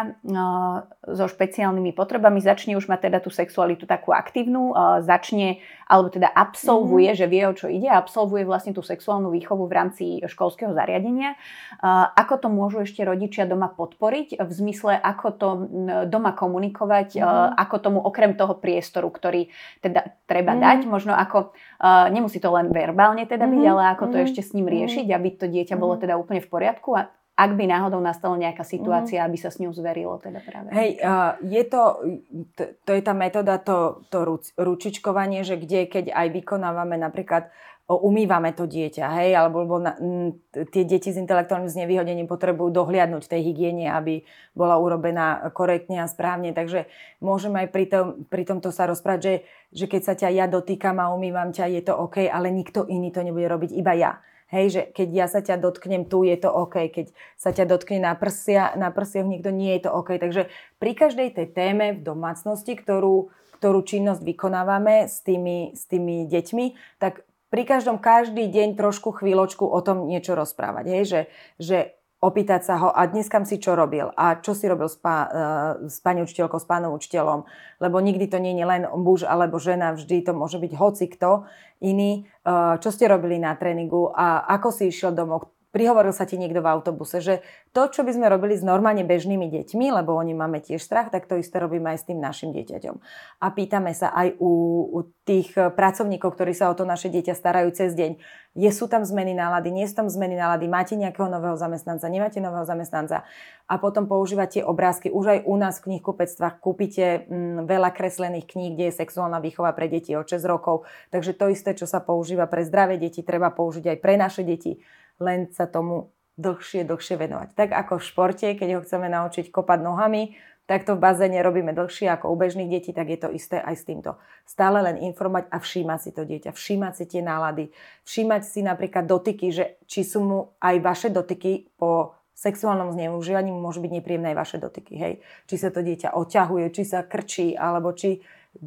so špeciálnymi potrebami začne už mať teda tú sexualitu takú aktívnu, začne, alebo teda absolvuje, mm-hmm. že vie, o čo ide, absolvuje vlastne tú sexuálnu výchovu v rámci školského zariadenia. Ako to môžu ešte rodičia doma podporiť? V zmysle, ako to doma komunikovať, mm-hmm. ako tomu okrem toho priestoru, ktorý teda treba mm-hmm. dať, možno ako, nemusí to len verbálne teda byť, mm-hmm. ale ako to mm-hmm. ešte s ním riešiť, aby to dieťa bolo teda úplne v poriadku a ak by náhodou nastala nejaká situácia, aby sa s ňou zverilo teda práve. Hej, uh, je to, to, to je tá metóda, to, to ručičkovanie, že kde, keď aj vykonávame napríklad, umývame to dieťa, hej, alebo na, m, tie deti s intelektuálnym znevýhodením potrebujú dohliadnúť tej hygiene, aby bola urobená korektne a správne, takže môžeme aj pri, tom, pri tomto sa rozprávať, že, že keď sa ťa ja dotýkam a umývam ťa, je to OK, ale nikto iný to nebude robiť, iba ja. Hej, že keď ja sa ťa dotknem tu, je to OK. Keď sa ťa dotkne na, prsia, na prsiach niekto, nie je to OK. Takže pri každej tej téme v domácnosti, ktorú, ktorú činnosť vykonávame s tými, s tými deťmi, tak pri každom, každý deň trošku chvíľočku o tom niečo rozprávať. Hej, že, že opýtať sa ho, a dnes kam si čo robil? A čo si robil s, pá, s pani učiteľkou, s pánom učiteľom? Lebo nikdy to nie je len muž alebo žena, vždy to môže byť hocikto iný. Čo ste robili na tréningu a ako si išiel domov? Prihovoril sa ti niekto v autobuse, že to, čo by sme robili s normálne bežnými deťmi, lebo oni máme tiež strach, tak to isté robíme aj s tým našim dieťaťom. A pýtame sa aj u, u tých pracovníkov, ktorí sa o to naše dieťa starajú cez deň. Je, sú tam zmeny nálady, nie sú tam zmeny nálady, máte nejakého nového zamestnanca, nemáte nového zamestnanca. A potom používate obrázky. Už aj u nás v knihkupectvách kúpite mm, veľa kreslených kníh, kde je sexuálna výchova pre deti od šesť rokov. Takže to isté, čo sa používa pre zdravé deti, treba použiť aj pre naše deti. Len sa tomu dlhšie, dlhšie venovať. Tak ako v športe, keď ho chceme naučiť kopať nohami, tak to v bazéne robíme dlhšie ako u bežných detí, tak je to isté aj s týmto. Stále len informovať a všímať si to dieťa, všímať si tie nálady, všímať si napríklad dotyky, že či sú mu aj vaše dotyky po sexuálnom zneužívaní, môžu byť nepríjemné aj vaše dotyky. Hej? Či sa to dieťa oťahuje, či sa krčí, alebo či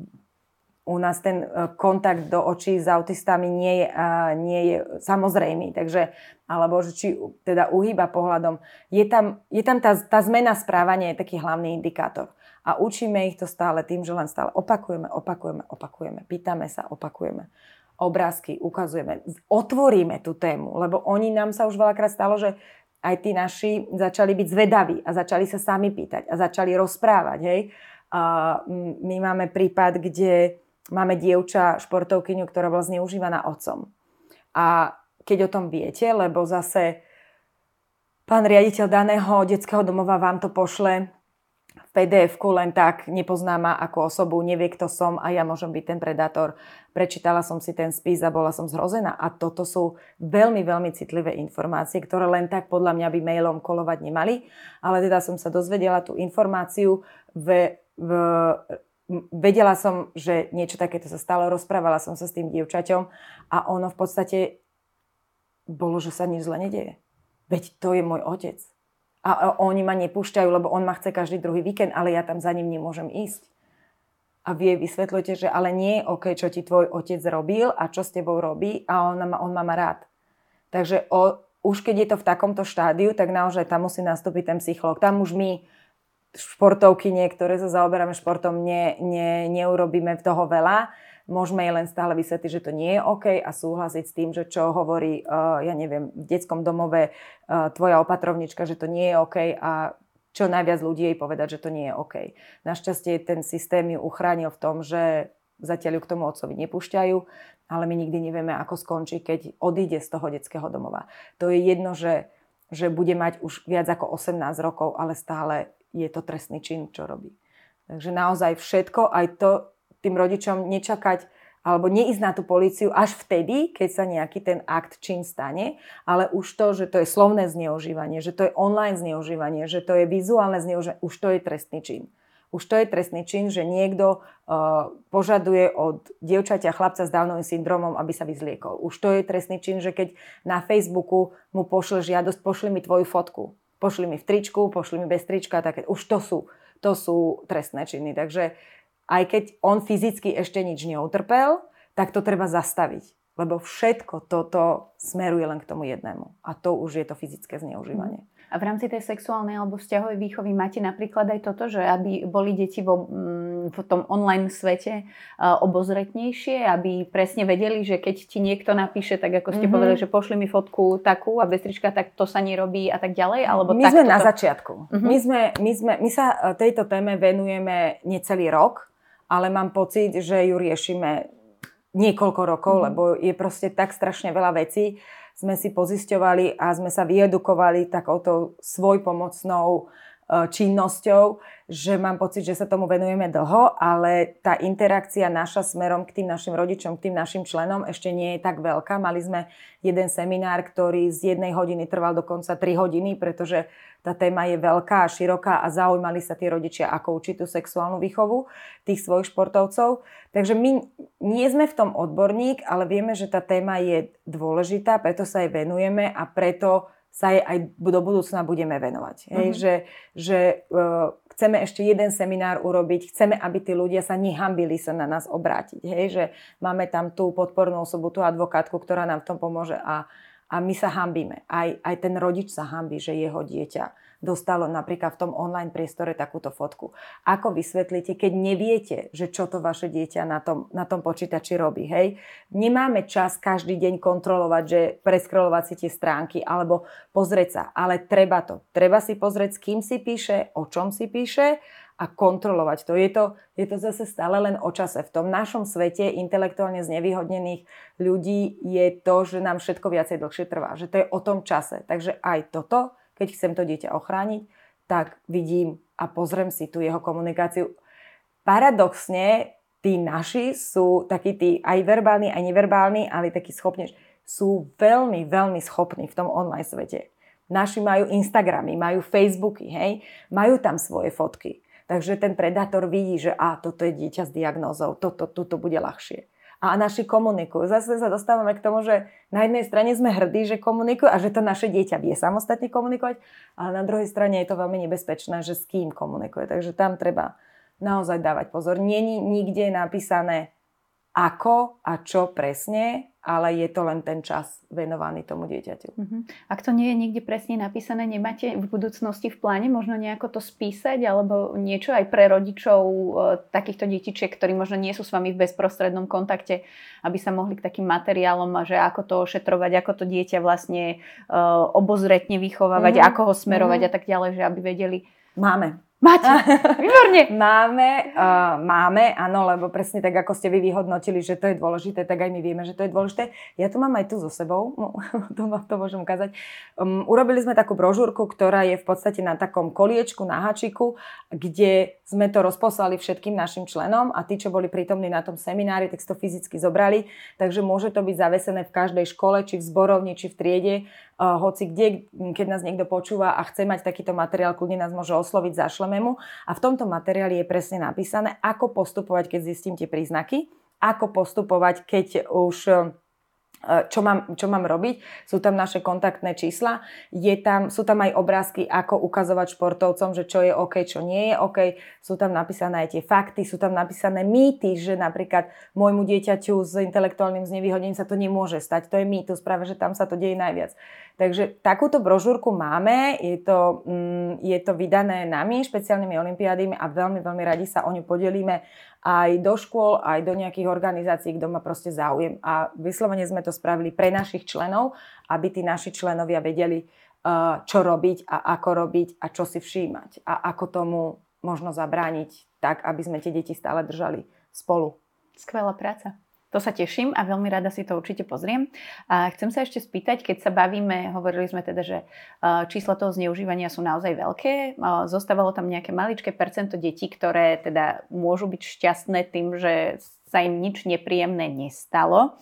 u nás ten kontakt do očí s autistami nie je, nie je samozrejmý, takže, alebo že či teda uhýba pohľadom. Je tam, je tam tá, tá zmena správania je taký hlavný indikátor. A učíme ich to stále tým, že len stále opakujeme, opakujeme, opakujeme, pýtame sa, opakujeme. Obrázky ukazujeme, otvoríme tú tému, lebo oni nám sa už veľakrát stalo, že aj tí naši začali byť zvedaví a začali sa sami pýtať a začali rozprávať. Hej? A my máme prípad, kde máme dievča, športovkyňu, ktorá bola zneužívaná otcom. A keď o tom viete, lebo zase pán riaditeľ daného detského domova vám to pošle v pé dé efku len tak, nepozná ma ako osobu, nevie, kto som a ja môžem byť ten predátor. Prečítala som si ten spis a bola som zhrozená. A toto sú veľmi, veľmi citlivé informácie, ktoré len tak podľa mňa by mailom kolovať nemali. Ale teda som sa dozvedela tú informáciu v, v vedela som, že niečo takéto sa stalo, rozprávala som sa s tým dievčaťom a ono v podstate bolo, že sa nič zle nedieje. Veď to je môj otec. A, a oni ma nepúšťajú, lebo on ma chce každý druhý víkend, ale ja tam za ním nemôžem ísť. A vy jej vysvetľujete, že ale nie je OK, čo ti tvoj otec robil a čo s tebou robí a on, on má ma rád. Takže o, už keď je to v takomto štádiu, tak naozaj tam musí nastúpiť ten psychológ. Tam už my, športovky niektoré sa zaoberáme športom, ne, ne, neurobíme toho veľa. Môžeme jej len stále vysvetliť, že to nie je OK a súhlasiť s tým, že čo hovorí, uh, ja neviem, v detskom domove uh, tvoja opatrovnička, že to nie je OK a čo najviac ľudí jej povedať, že to nie je OK. Našťastie ten systém ju uchránil v tom, že zatiaľ ju k tomu otcovi nepúšťajú, ale my nikdy nevieme, ako skončí, keď odíde z toho detského domova. To je jedno, že, že bude mať už viac ako osemnásť rokov, ale stále je to trestný čin, čo robí. Takže naozaj všetko, aj to tým rodičom nečakať alebo neísť na tú políciu až vtedy, keď sa nejaký ten akt, čin stane, ale už to, že to je slovné zneužívanie, že to je online zneužívanie, že to je vizuálne zneužívanie, už to je trestný čin. Už to je trestný čin, že niekto uh, požaduje od dievčaťa, chlapca s Downovým syndromom, aby sa vyzliekol. Už to je trestný čin, že keď na Facebooku mu pošle žiadosť, pošli mi tvoju fotku, pošli mi v tričku, pošli mi bez trička, také, už to sú, to sú trestné činy. Takže aj keď on fyzicky ešte nič neutrpel, tak to treba zastaviť. Lebo všetko toto smeruje len k tomu jednému. A to už je to fyzické zneužívanie. A v rámci tej sexuálnej alebo vzťahovej výchovy máte napríklad aj toto, že aby boli deti vo, v tom online svete obozretnejšie, aby presne vedeli, že keď ti niekto napíše, tak ako ste mm-hmm. povedali, že pošli mi fotku takú a bez trička, tak to sa nerobí a tak ďalej? Alebo my tak sme toto... na začiatku. Mm-hmm. My, sme, my, sme, my sa tejto téme venujeme necelý rok, ale mám pocit, že ju riešime niekoľko rokov, mm. lebo je proste tak strašne veľa vecí. Sme si pozisťovali a sme sa vyedukovali takouto svojpomocnou činnosťou, že mám pocit, že sa tomu venujeme dlho, ale tá interakcia naša smerom k tým našim rodičom, k tým našim členom ešte nie je tak veľká. Mali sme jeden seminár, ktorý z jednej hodiny trval dokonca tri hodiny, pretože tá téma je veľká a široká a zaujímali sa tí rodičia, ako učiť tú sexuálnu výchovu tých svojich športovcov. Takže my nie sme v tom odborník, ale vieme, že tá téma je dôležitá, preto sa jej venujeme a preto sa jej aj do budúcna budeme venovať. Mm-hmm. Hej, že že uh, chceme ešte jeden seminár urobiť, chceme, aby tí ľudia sa nehambili sa na nás obrátiť. Hej, že máme tam tú podpornú osobu, tú advokátku, ktorá nám v tom pomôže a, a my sa hambíme. Aj, aj ten rodič sa hambí, že jeho dieťa dostalo napríklad v tom online priestore takúto fotku. Ako vysvetlíte, keď neviete, že čo to vaše dieťa na tom, na tom počítači robí, hej? Nemáme čas každý deň kontrolovať, že preskrolovať si tie stránky alebo pozrieť sa, ale treba to. Treba si pozrieť, s kým si píše, o čom si píše a kontrolovať to. Je to, je to zase stále len o čase. V tom našom svete intelektuálne znevýhodnených ľudí je to, že nám všetko viacej dlhšie trvá. Že to je o tom čase. Takže aj toto, keď chcem to dieťa ochrániť, tak vidím a pozriem si tú jeho komunikáciu. Paradoxne, tí naši sú takí tí aj verbálni, aj neverbálni, ale takí schopní, sú veľmi, veľmi schopní v tom online svete. Naši majú Instagramy, majú Facebooky, hej, majú tam svoje fotky. Takže ten predátor vidí, že a, toto je dieťa s diagnózou, toto, toto bude ľahšie. A naši komunikujú. Zase sa dostávame k tomu, že na jednej strane sme hrdí, že komunikujú a že to naše dieťa vie samostatne komunikovať, ale na druhej strane je to veľmi nebezpečné, že s kým komunikuje. Takže tam treba naozaj dávať pozor. Nie je nikde napísané ako a čo presne, ale je to len ten čas venovaný tomu dieťaťu. Uh-huh. Ak to nie je nikde presne napísané, nemáte v budúcnosti v pláne možno nejako to spísať alebo niečo aj pre rodičov e, takýchto detičiek, ktorí možno nie sú s vami v bezprostrednom kontakte, aby sa mohli k takým materiálom, že ako to ošetrovať, ako to dieťa vlastne e, obozretne vychovávať, uh-huh. ako ho smerovať uh-huh. a tak ďalej, že aby vedeli. Máme. Máte? Výborne. Máme, uh, máme, áno, lebo presne tak, ako ste vy vyhodnotili, že to je dôležité, tak aj my vieme, že to je dôležité. Ja to mám aj tu so sebou, no, to vám to môžem ukázať. Um, urobili sme takú brožúrku, ktorá je v podstate na takom koliečku, na háčiku, kde sme to rozposlali všetkým našim členom a tí, čo boli prítomní na tom seminári, tak si to fyzicky zobrali. Takže môže to byť zavesené v každej škole, či v zborovni, či v triede, uh, hoci kde, keď nás niekto počúva a chce mať takýto materiál, kľudne nás môže osloviť, zašleme mu. A v tomto materiáli je presne napísané, ako postupovať, keď zistím tie príznaky, ako postupovať, keď už Čo mám, čo mám robiť. Sú tam naše kontaktné čísla, je tam, sú tam aj obrázky, ako ukazovať športovcom, že čo je OK, čo nie je OK. Sú tam napísané aj tie fakty, sú tam napísané mýty, že napríklad môjmu dieťaťu s intelektuálnym znevýhodnením sa to nemôže stať. To je mýtus, práve že tam sa to deje najviac. Takže takúto brožúrku máme, je to, mm, je to vydané nami, špeciálnymi olympiádami a veľmi, veľmi radi sa o ňu podelíme aj do škôl, aj do nejakých organizácií, kto má proste záujem. A vyslovene sme to spravili pre našich členov, aby tí naši členovia vedeli, čo robiť a ako robiť a čo si všímať. A ako tomu možno zabrániť tak, aby sme tie deti stále držali spolu. Skvelá práca. To sa teším a veľmi rada si to určite pozriem. A chcem sa ešte spýtať, keď sa bavíme, hovorili sme teda, že čísla toho zneužívania sú naozaj veľké. Zostávalo tam nejaké maličké percento detí, ktoré teda môžu byť šťastné tým, že sa im nič nepríjemné nestalo.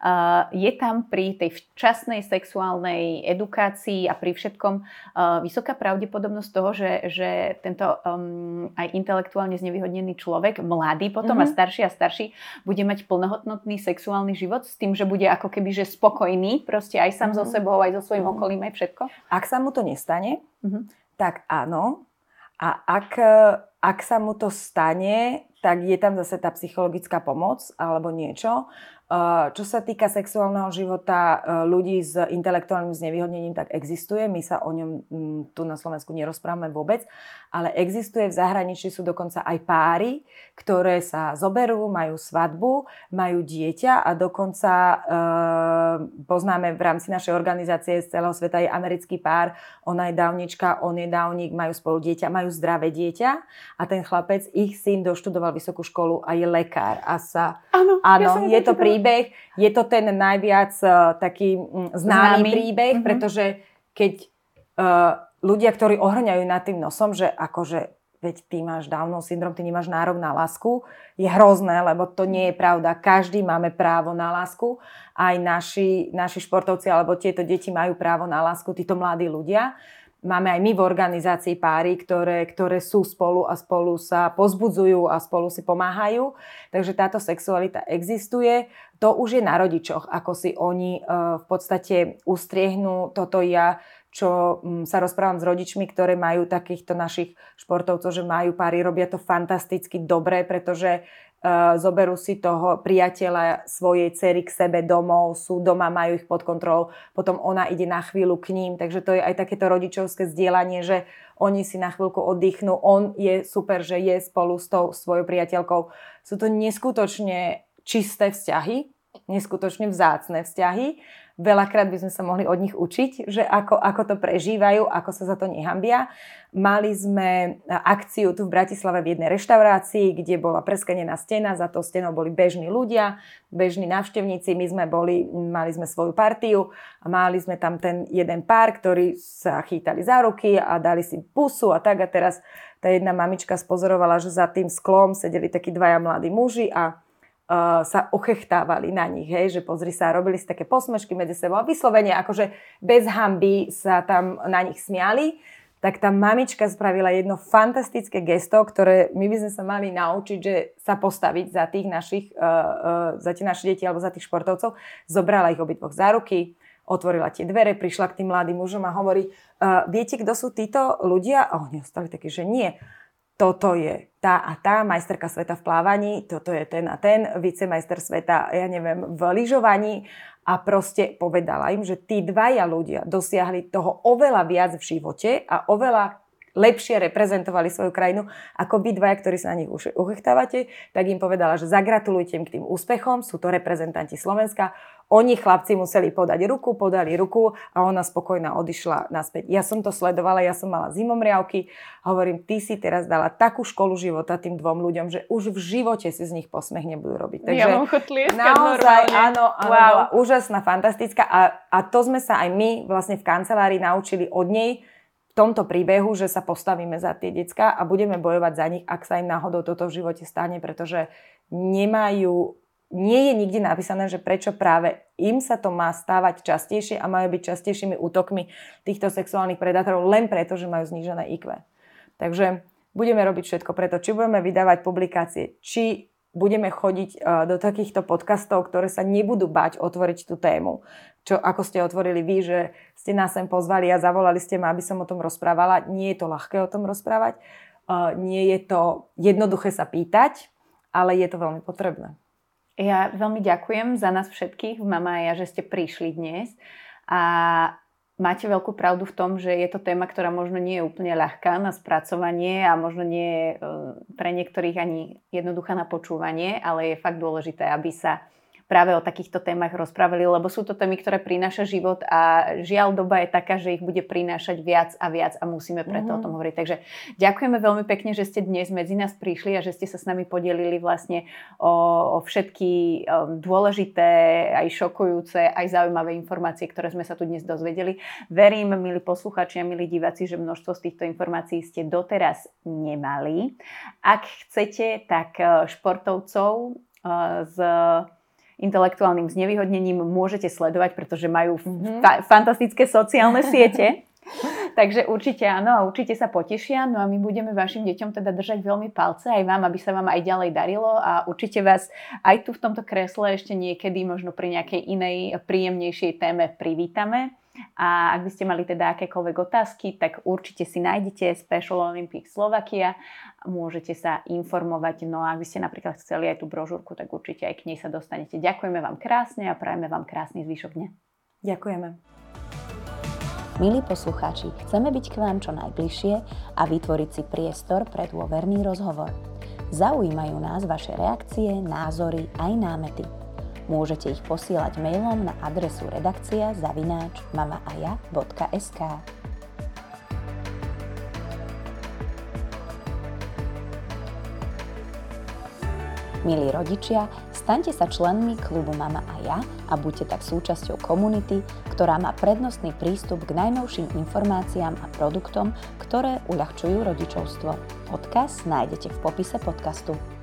Je tam pri tej včasnej sexuálnej edukácii a pri všetkom vysoká pravdepodobnosť toho, že, že tento um, aj intelektuálne znevýhodnený človek, mladý potom mm-hmm. a starší a starší, bude mať plnohodnotný sexuálny život s tým, že bude ako keby že spokojný, proste aj sám mm-hmm. so sebou, aj so svojím mm-hmm. okolím, aj všetko. Ak sa mu to nestane, mm-hmm. tak áno. A ak, ak sa mu to stane, tak je tam zase tá psychologická pomoc alebo niečo. Čo sa týka sexuálneho života ľudí s intelektuálnym znevýhodnením, tak existuje. My sa o ňom tu na Slovensku nerozprávame vôbec, ale existuje v zahraničí, sú dokonca aj páry, ktoré sa zoberú, majú svadbu, majú dieťa a dokonca e, poznáme v rámci našej organizácie z celého sveta je americký pár, ona je dávnička, on je dávnik, majú spolu dieťa, majú zdravé dieťa a ten chlapec, ich syn doštudoval vysokú školu a je lekár. A sa, áno, áno ja je to príbeh. Je to ten najviac uh, taký um, známy, známy príbeh, mm-hmm. pretože keď uh, ľudia, ktorí ohrňajú nad tým nosom, že akože veď ty máš Downov syndrom, ty nemáš nárok na lásku, je hrozné, lebo to nie je pravda. Každý máme právo na lásku, aj naši, naši športovci alebo tieto deti majú právo na lásku, títo mladí ľudia. Máme aj my v organizácii páry, ktoré, ktoré sú spolu a spolu sa pozbudzujú a spolu si pomáhajú. Takže táto sexualita existuje. To už je na rodičoch, ako si oni uh, v podstate ustriehnú. Toto ja, čo um, sa rozprávam s rodičmi, ktoré majú takýchto našich športovcov, že majú páry, robia to fantasticky dobre, pretože Uh, zoberú si toho priateľa svojej dcery k sebe domov, sú doma, majú ich pod kontrolou, potom ona ide na chvíľu k ním, takže to je aj takéto rodičovské zdieľanie, že oni si na chvíľku oddychnú, on je super, že je spolu s tou svojou priateľkou. Sú to neskutočne čisté vzťahy, neskutočne vzácne vzťahy. Veľakrát by sme sa mohli od nich učiť, že ako, ako to prežívajú, ako sa za to nehambia. Mali sme akciu tu v Bratislave v jednej reštaurácii, kde bola presklenená stena, za to stenou boli bežní ľudia, bežní návštevníci, my sme boli, mali sme svoju partiu a mali sme tam ten jeden pár, ktorí sa chýtali za ruky a dali si pusu a tak a teraz tá jedna mamička spozorovala, že za tým sklom sedeli takí dvaja mladí muži a Uh, sa ochechtávali na nich, hej, že pozri sa, robili si také posmešky medzi sebou a vyslovene akože bez hanby sa tam na nich smiali, tak tá mamička spravila jedno fantastické gesto, ktoré my by sme sa mali naučiť, že sa postaviť za tých našich, uh, uh, za tie naše deti alebo za tých športovcov, zobrala ich obidvoch za ruky, otvorila tie dvere, prišla k tým mladým mužom a hovorí, uh, viete, kto sú títo ľudia? A oni ostali takí, že nie. Toto je tá a tá majsterka sveta v plávaní, toto je ten a ten vicemajster sveta, ja neviem, v lyžovaní a proste povedala im, že tí dvaja ľudia dosiahli toho oveľa viac v živote a oveľa lepšie reprezentovali svoju krajinu ako vy dvaja, ktorí sa na nich uchechtávate, tak im povedala, že zagratulujte im k tým úspechom, sú to reprezentanti Slovenska. Oni, chlapci, museli podať ruku, podali ruku a ona spokojná odišla naspäť. Ja som to sledovala, ja som mala zimomriavky a hovorím, ty si teraz dala takú školu života tým dvom ľuďom, že už v živote si z nich posmech nebudú robiť. Takže ja mám chuť tlieskať naozaj, normálne. Áno, áno, wow. Bola úžasná, fantastická a, a to sme sa aj my vlastne v kancelárii naučili od nej v tomto príbehu, že sa postavíme za tie decká a budeme bojovať za nich, ak sa im náhodou toto v živote stane, pretože nemajú nie je nikde napísané, že prečo práve im sa to má stávať častejšie a majú byť častejšími útokmi týchto sexuálnych predátorov len preto, že majú znížené í kvé. Takže budeme robiť všetko preto, či budeme vydávať publikácie, či budeme chodiť do takýchto podcastov, ktoré sa nebudú bať otvoriť tú tému. Čo ako ste otvorili vy, že ste nás sem pozvali a zavolali ste ma, aby som o tom rozprávala. Nie je to ľahké o tom rozprávať. Nie je to jednoduché sa pýtať, ale je to veľmi potrebné. Ja veľmi ďakujem za nás všetkých, mama a ja, že ste prišli dnes. A máte veľkú pravdu v tom, že je to téma, ktorá možno nie je úplne ľahká na spracovanie a možno nie je pre niektorých ani jednoduchá na počúvanie, ale je fakt dôležité, aby sa práve o takýchto témach rozprávali, lebo sú to témy, ktoré prináša život a žiaľ doba je taká, že ich bude prinášať viac a viac a musíme preto mm-hmm. o tom hovoriť. Takže ďakujeme veľmi pekne, že ste dnes medzi nás prišli a že ste sa s nami podelili vlastne o, o všetky dôležité, aj šokujúce, aj zaujímavé informácie, ktoré sme sa tu dnes dozvedeli. Verím, milí poslucháči a milí diváci, že množstvo z týchto informácií ste doteraz nemali. Ak chcete, tak športovcov z intelektuálnym znevýhodnením môžete sledovať, pretože majú mm-hmm. fa- fantastické sociálne siete. Takže určite áno a určite sa potešia. No a my budeme vašim deťom teda držať veľmi palce aj vám, aby sa vám aj ďalej darilo a určite vás aj tu v tomto kresle ešte niekedy možno pri nejakej inej príjemnejšej téme privítame. A ak by ste mali teda akékoľvek otázky, tak určite si nájdete Special Olympics Slovakia a môžete sa informovať. No a ak by ste napríklad chceli aj tú brožúrku, tak určite aj k nej sa dostanete. Ďakujeme vám krásne a prajeme vám krásny zvyšok dňa. Ďakujeme. Milí poslucháči, chceme byť k vám čo najbližšie a vytvoriť si priestor pre dôverný rozhovor. Zaujímajú nás vaše reakcie, názory aj námety. Môžete ich posielať mailom na adresu redakcia zavináč mamaaja bodka es ká. Milí rodičia, staňte sa členmi klubu Mama a ja a buďte tak súčasťou komunity, ktorá má prednostný prístup k najnovším informáciám a produktom, ktoré uľahčujú rodičovstvo. Odkaz nájdete v popise podcastu.